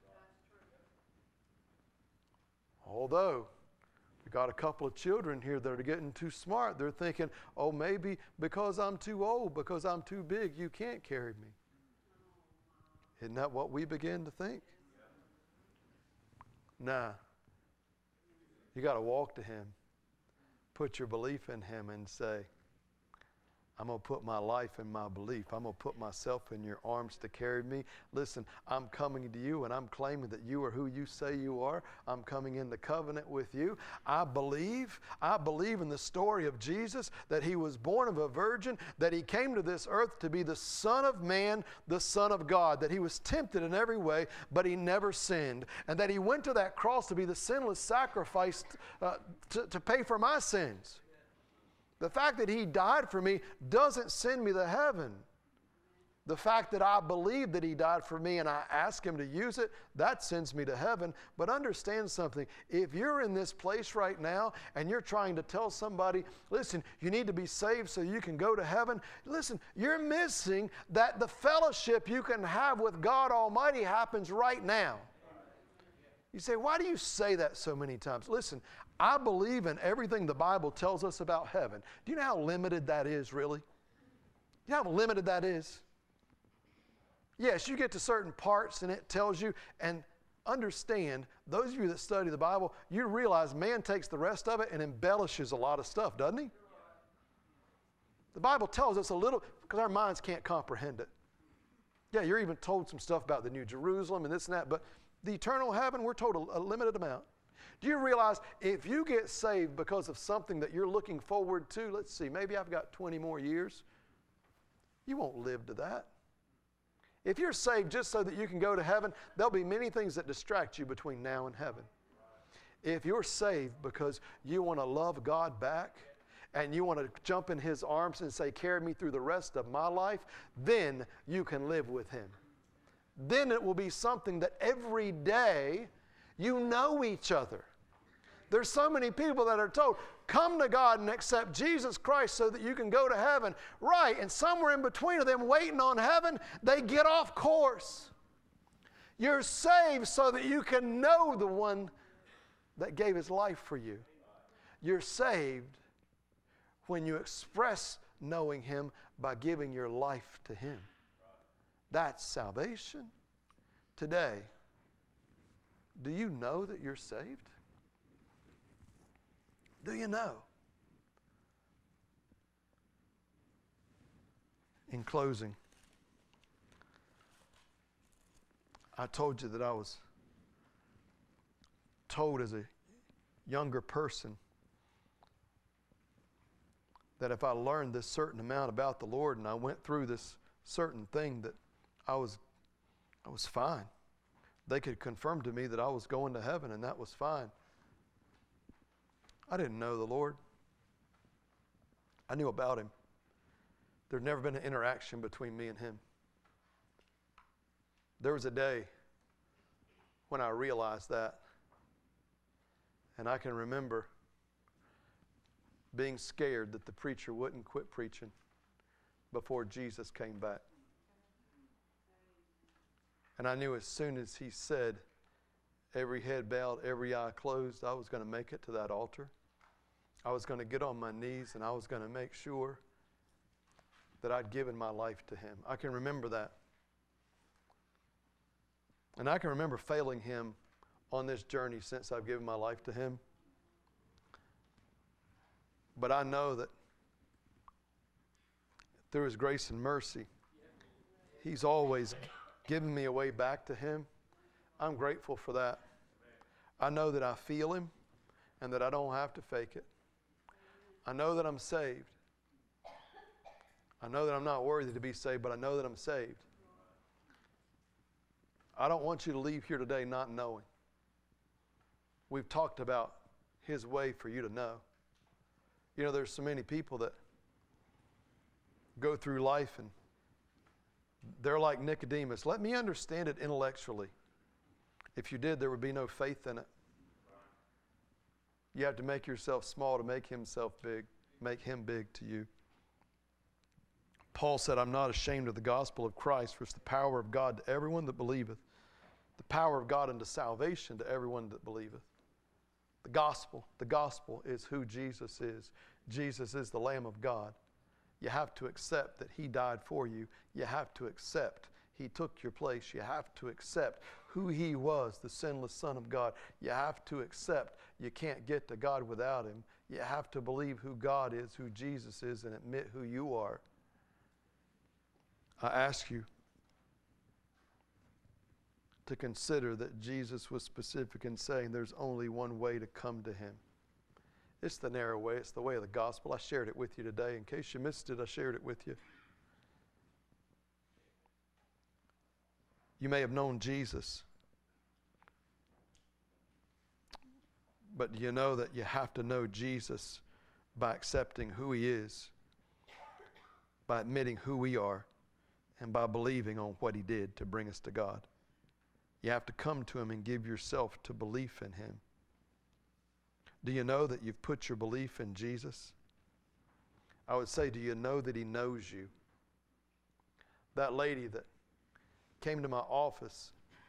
Speaker 1: Although, we got a couple of children here that are getting too smart. They're thinking, oh, maybe because I'm too old, because I'm too big, you can't carry me. Isn't that what we begin to think? Nah. You got to walk to Him. Put your belief in Him and say, I'm going to put my life in my belief. I'm going to put myself in your arms to carry me. Listen, I'm coming to you and I'm claiming that you are who you say you are. I'm coming into covenant with you. I believe, I believe in the story of Jesus, that He was born of a virgin, that He came to this earth to be the Son of Man, the Son of God, that He was tempted in every way, but He never sinned, and that He went to that cross to be the sinless sacrifice uh, to, to pay for my sins. The fact that He died for me doesn't send me to heaven. The fact that I believe that He died for me and I ask Him to use it, that sends me to heaven. But understand something. If you're in this place right now and you're trying to tell somebody, listen, you need to be saved so you can go to heaven, listen, you're missing that the fellowship you can have with God Almighty happens right now. You say, why do you say that so many times? Listen, I believe in everything the Bible tells us about heaven. Do you know how limited that is, really? Do you know how limited that is? Yes, you get to certain parts and it tells you, and understand, those of you that study the Bible, you realize man takes the rest of it and embellishes a lot of stuff, doesn't he? The Bible tells us a little, because our minds can't comprehend it. Yeah, you're even told some stuff about the New Jerusalem and this and that, but the eternal heaven, we're told a, a limited amount. Do you realize if you get saved because of something that you're looking forward to, let's see, maybe I've got twenty more years, you won't live to that. If you're saved just so that you can go to heaven, there'll be many things that distract you between now and heaven. If you're saved because you want to love God back, and you want to jump in His arms and say, carry me through the rest of my life, then you can live with Him. Then it will be something that every day you know each other. There's so many people that are told, come to God and accept Jesus Christ so that you can go to heaven. Right, and somewhere in between of them waiting on heaven, they get off course. You're saved so that you can know the one that gave His life for you. You're saved when you express knowing Him by giving your life to Him. That's salvation. Today, do you know that you're saved? Do you know? In closing, I told you that I was told as a younger person that if I learned this certain amount about the Lord and I went through this certain thing that I was I was fine. They could confirm to me that I was going to heaven, and that was fine. I didn't know the Lord. I knew about Him. There'd never been an interaction between me and Him. There was a day when I realized that. And I can remember being scared that the preacher wouldn't quit preaching before Jesus came back. And I knew as soon as he said, every head bowed, every eye closed, I was going to make it to that altar. I was going to get on my knees and I was going to make sure that I'd given my life to Him. I can remember that. And I can remember failing Him on this journey since I've given my life to Him. But I know that through His grace and mercy, He's always given me a way back to Him. I'm grateful for that. I know that I feel Him and that I don't have to fake it. I know that I'm saved. I know that I'm not worthy to be saved, but I know that I'm saved. I don't want you to leave here today not knowing. We've talked about His way for you to know. You know, there's so many people that go through life and they're like Nicodemus. Let me understand it intellectually. If you did, there would be no faith in it. You have to make yourself small to make Himself big, make Him big to you. Paul said, I'm not ashamed of the gospel of Christ, for it's the power of God to everyone that believeth. The power of God unto salvation to everyone that believeth. The gospel, the gospel is who Jesus is. Jesus is the Lamb of God. You have to accept that He died for you. You have to accept He took your place. You have to accept who He was, the sinless Son of God. You have to accept you can't get to God without Him. You have to believe who God is, who Jesus is, and admit who you are. I ask you to consider that Jesus was specific in saying there's only one way to come to Him. It's the narrow way. It's the way of the gospel. I shared it with you today. In case you missed it, I shared it with you. You may have known Jesus, but do you know that you have to know Jesus by accepting who He is, by admitting who we are, and by believing on what He did to bring us to God? You have to come to Him and give yourself to belief in Him. Do you know that you've put your belief in Jesus? I would say, do you know that He knows you? That lady that came to my office,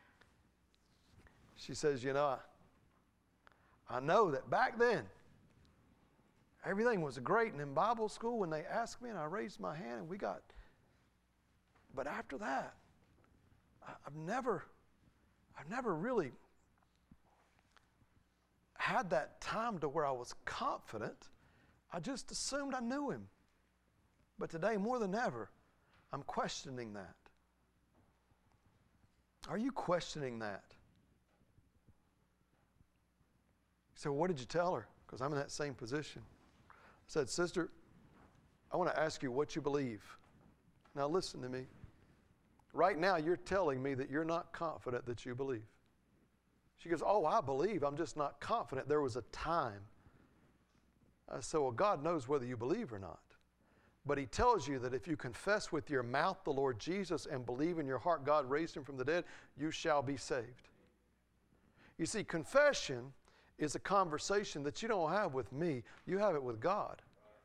Speaker 1: she says, you know, I, I know that back then, everything was great. And in Bible school, when they asked me and I raised my hand and we got, but after that, I, I've never, I've never really had that time to where I was confident. I just assumed I knew Him. But today, more than ever, I'm questioning that. Are you questioning that? You say, well, what did you tell her? Because I'm in that same position. I said, sister, I want to ask you what you believe. Now listen to me. Right now, you're telling me that you're not confident that you believe. She goes, oh, I believe. I'm just not confident. There was a time I said, well, God knows whether you believe or not. But he tells you that if you confess with your mouth the Lord Jesus and believe in your heart God raised him from the dead, you shall be saved. You see, confession is a conversation that you don't have with me. You have it with God.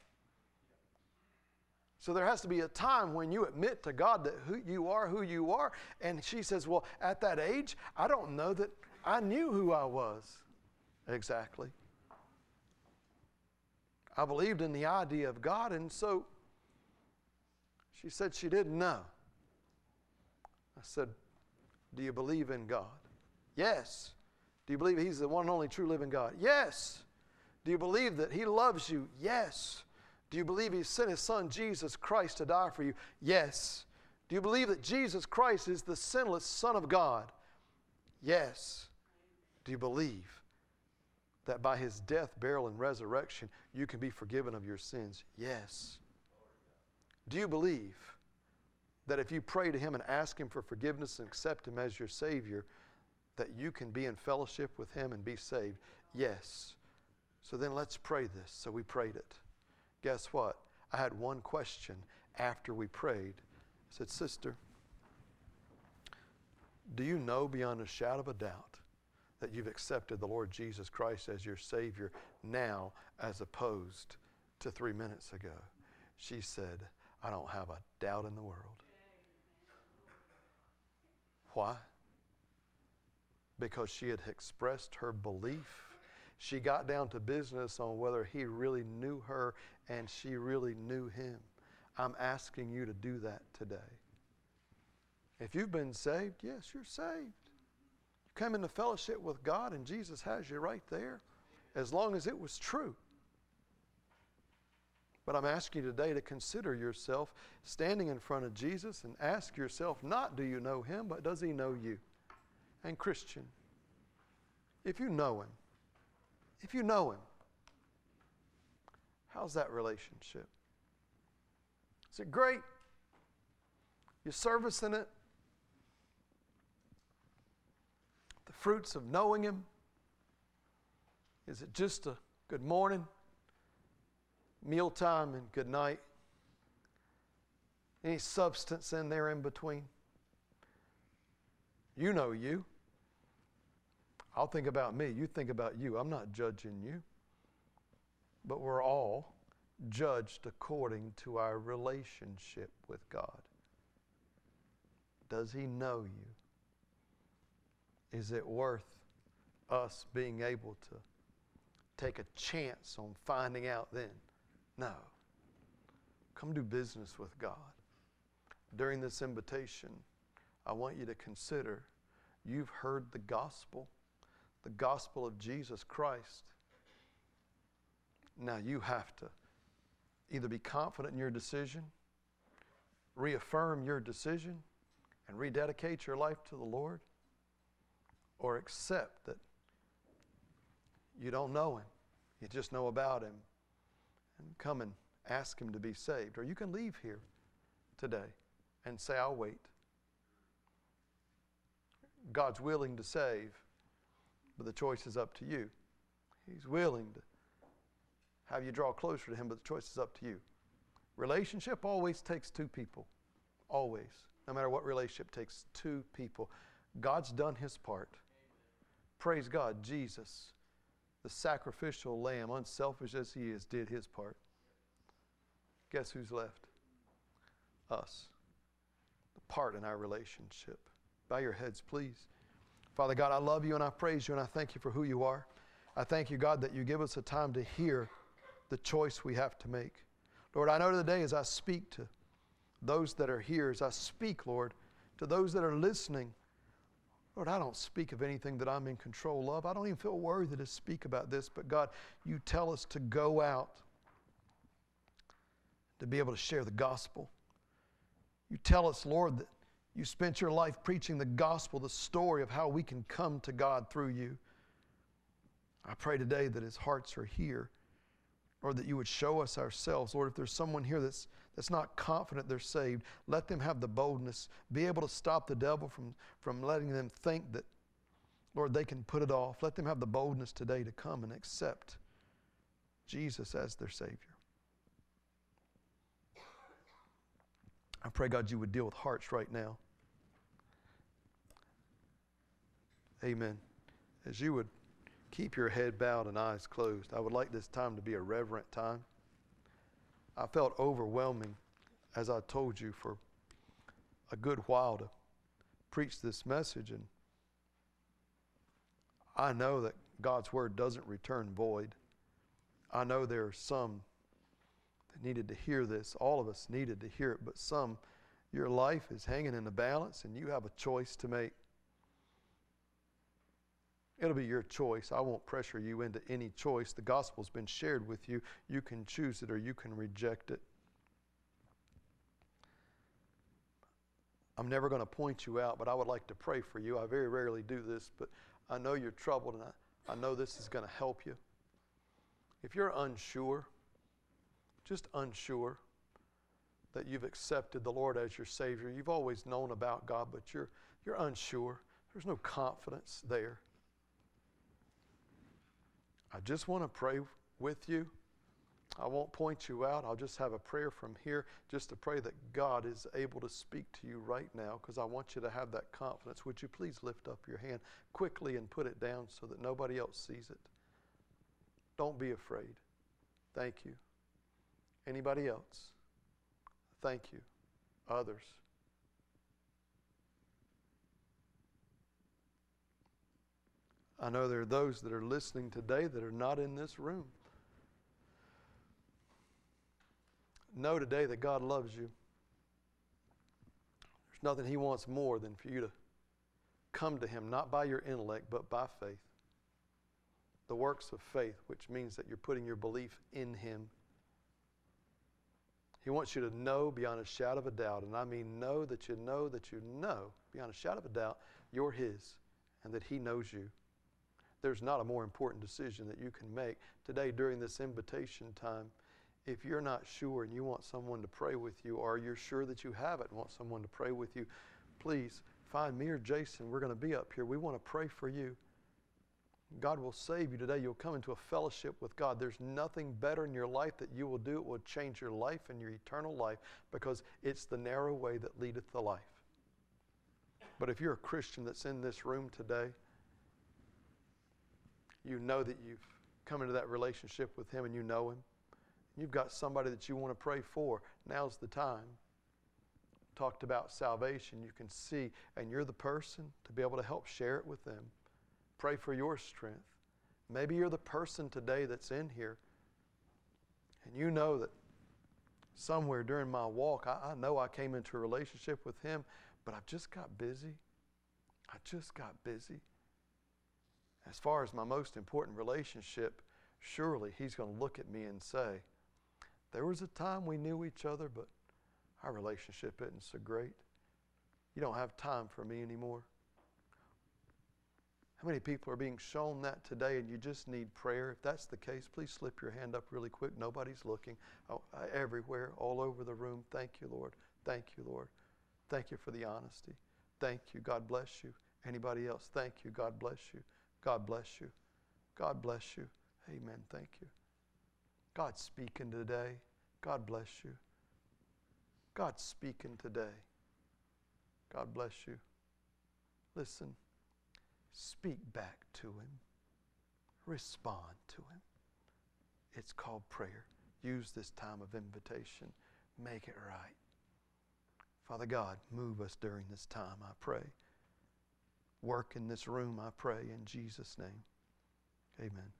Speaker 1: So there has to be a time when you admit to God that who you are, who you are. And she says, well, at that age, I don't know that I knew who I was. Exactly. I believed in the idea of God, and so she said she didn't know. I said, do you believe in God? Yes. Do you believe he's the one and only true living God? Yes. Do you believe that he loves you? Yes. Do you believe he sent his son Jesus Christ to die for you? Yes. Do you believe that Jesus Christ is the sinless Son of God? Yes. Do you believe that by his death, burial, and resurrection, you can be forgiven of your sins? Yes. Do you believe that if you pray to him and ask him for forgiveness and accept him as your Savior, that you can be in fellowship with him and be saved? Yes. So then let's pray this. So we prayed it. Guess what? I had one question after we prayed. I said, sister, do you know beyond a shadow of a doubt that you've accepted the Lord Jesus Christ as your Savior now as opposed to three minutes ago? She said, I don't have a doubt in the world. Why? Because she had expressed her belief. She got down to business on whether he really knew her and she really knew him. I'm asking you to do that today. If you've been saved, yes, you're saved. You come into fellowship with God and Jesus has you right there, as long as it was true. But I'm asking you today to consider yourself standing in front of Jesus and ask yourself, not do you know him, but does he know you? And Christian, if you know him, if you know him, how's that relationship? Is it great? You're servicing it? The fruits of knowing him? Is it just a good morning, mealtime, and good night? Any substance in there in between? You know you. I'll think about me. You think about you. I'm not judging you. But we're all judged according to our relationship with God. Does he know you? Is it worth us being able to take a chance on finding out then? No. Come do business with God. During this invitation, I want you to consider you've heard the gospel, the gospel of Jesus Christ. Now you have to either be confident in your decision, reaffirm your decision, and rededicate your life to the Lord, or accept that you don't know him, you just know about him, and come and ask him to be saved. Or you can leave here today and say, I'll wait. God's willing to save, but the choice is up to you. He's willing to have you draw closer to him, but the choice is up to you. Relationship always takes two people. Always. No matter what relationship, takes two people. God's done his part. Praise God, Jesus, the sacrificial lamb, unselfish as he is, did his part. Guess who's left? Us. The part in our relationship. Bow your heads, please. Father God, I love you and I praise you and I thank you for who you are. I thank you, God, that you give us a time to hear the choice we have to make. Lord, I know today as I speak to those that are here, as I speak, Lord, to those that are listening, Lord, I don't speak of anything that I'm in control of. I don't even feel worthy to speak about this, but God, you tell us to go out, to be able to share the gospel. You tell us, Lord, that you spent your life preaching the gospel, the story of how we can come to God through you. I pray today that his hearts are here, or that you would show us ourselves. Lord, if there's someone here that's, that's not confident they're saved, let them have the boldness, be able to stop the devil from, from letting them think that, Lord, they can put it off. Let them have the boldness today to come and accept Jesus as their Savior. I pray, God, you would deal with hearts right now. Amen. As you would keep your head bowed and eyes closed, I would like this time to be a reverent time. I felt overwhelming, as I told you, for a good while to preach this message. And I know that God's Word doesn't return void. I know there are some that needed to hear this. All of us needed to hear it, but some, your life is hanging in the balance and you have a choice to make. It'll be your choice. I won't pressure you into any choice. The gospel's been shared with you. You can choose it or you can reject it. I'm never going to point you out, but I would like to pray for you. I very rarely do this, but I know you're troubled, and I, I know this is going to help you. If you're unsure, just unsure that you've accepted the Lord as your Savior, you've always known about God, but you're, you're unsure. There's no confidence there. I just want to pray with you. I won't point you out. I'll just have a prayer from here just to pray that God is able to speak to you right now, because I want you to have that confidence. Would you please lift up your hand quickly and put it down so that nobody else sees it? Don't be afraid. Thank you. Anybody else? Thank you. Others? I know there are those that are listening today that are not in this room. Know today that God loves you. There's nothing He wants more than for you to come to Him, not by your intellect, but by faith. The works of faith, which means that you're putting your belief in Him. He wants you to know beyond a shadow of a doubt, and I mean know that you know that you know beyond a shadow of a doubt you're His and that He knows you. There's not a more important decision that you can make today during this invitation time. If you're not sure and you want someone to pray with you, or you're sure that you have it and want someone to pray with you, please find me or Jason. We're going to be up here. We want to pray for you. God will save you today. You'll come into a fellowship with God. There's nothing better in your life that you will do. It will change your life and your eternal life, because it's the narrow way that leadeth to life. But if you're a Christian that's in this room today, you know that you've come into that relationship with Him and you know Him. You've got somebody that you want to pray for. Now's the time. Talked about salvation. You can see, and you're the person to be able to help share it with them. Pray for your strength. Maybe you're the person today that's in here, and you know that somewhere during my walk, I, I know I came into a relationship with Him, but I've just got busy. I just got busy. As far as my most important relationship, surely He's going to look at me and say, there was a time we knew each other, but our relationship isn't so great. You don't have time for me anymore. How many people are being shown that today and you just need prayer? If that's the case, please slip your hand up really quick. Nobody's looking. Oh, everywhere, all over the room. Thank you, Lord. Thank you, Lord. Thank you for the honesty. Thank you. God bless you. Anybody else? Thank you. God bless you. God bless you. God bless you. Amen. Thank you. God's speaking today. God bless you. God's speaking today. God bless you. Listen, speak back to Him. Respond to Him. It's called prayer. Use this time of invitation. Make it right. Father God, move us during this time, I pray. Work in this room, I pray, in Jesus' name. Amen.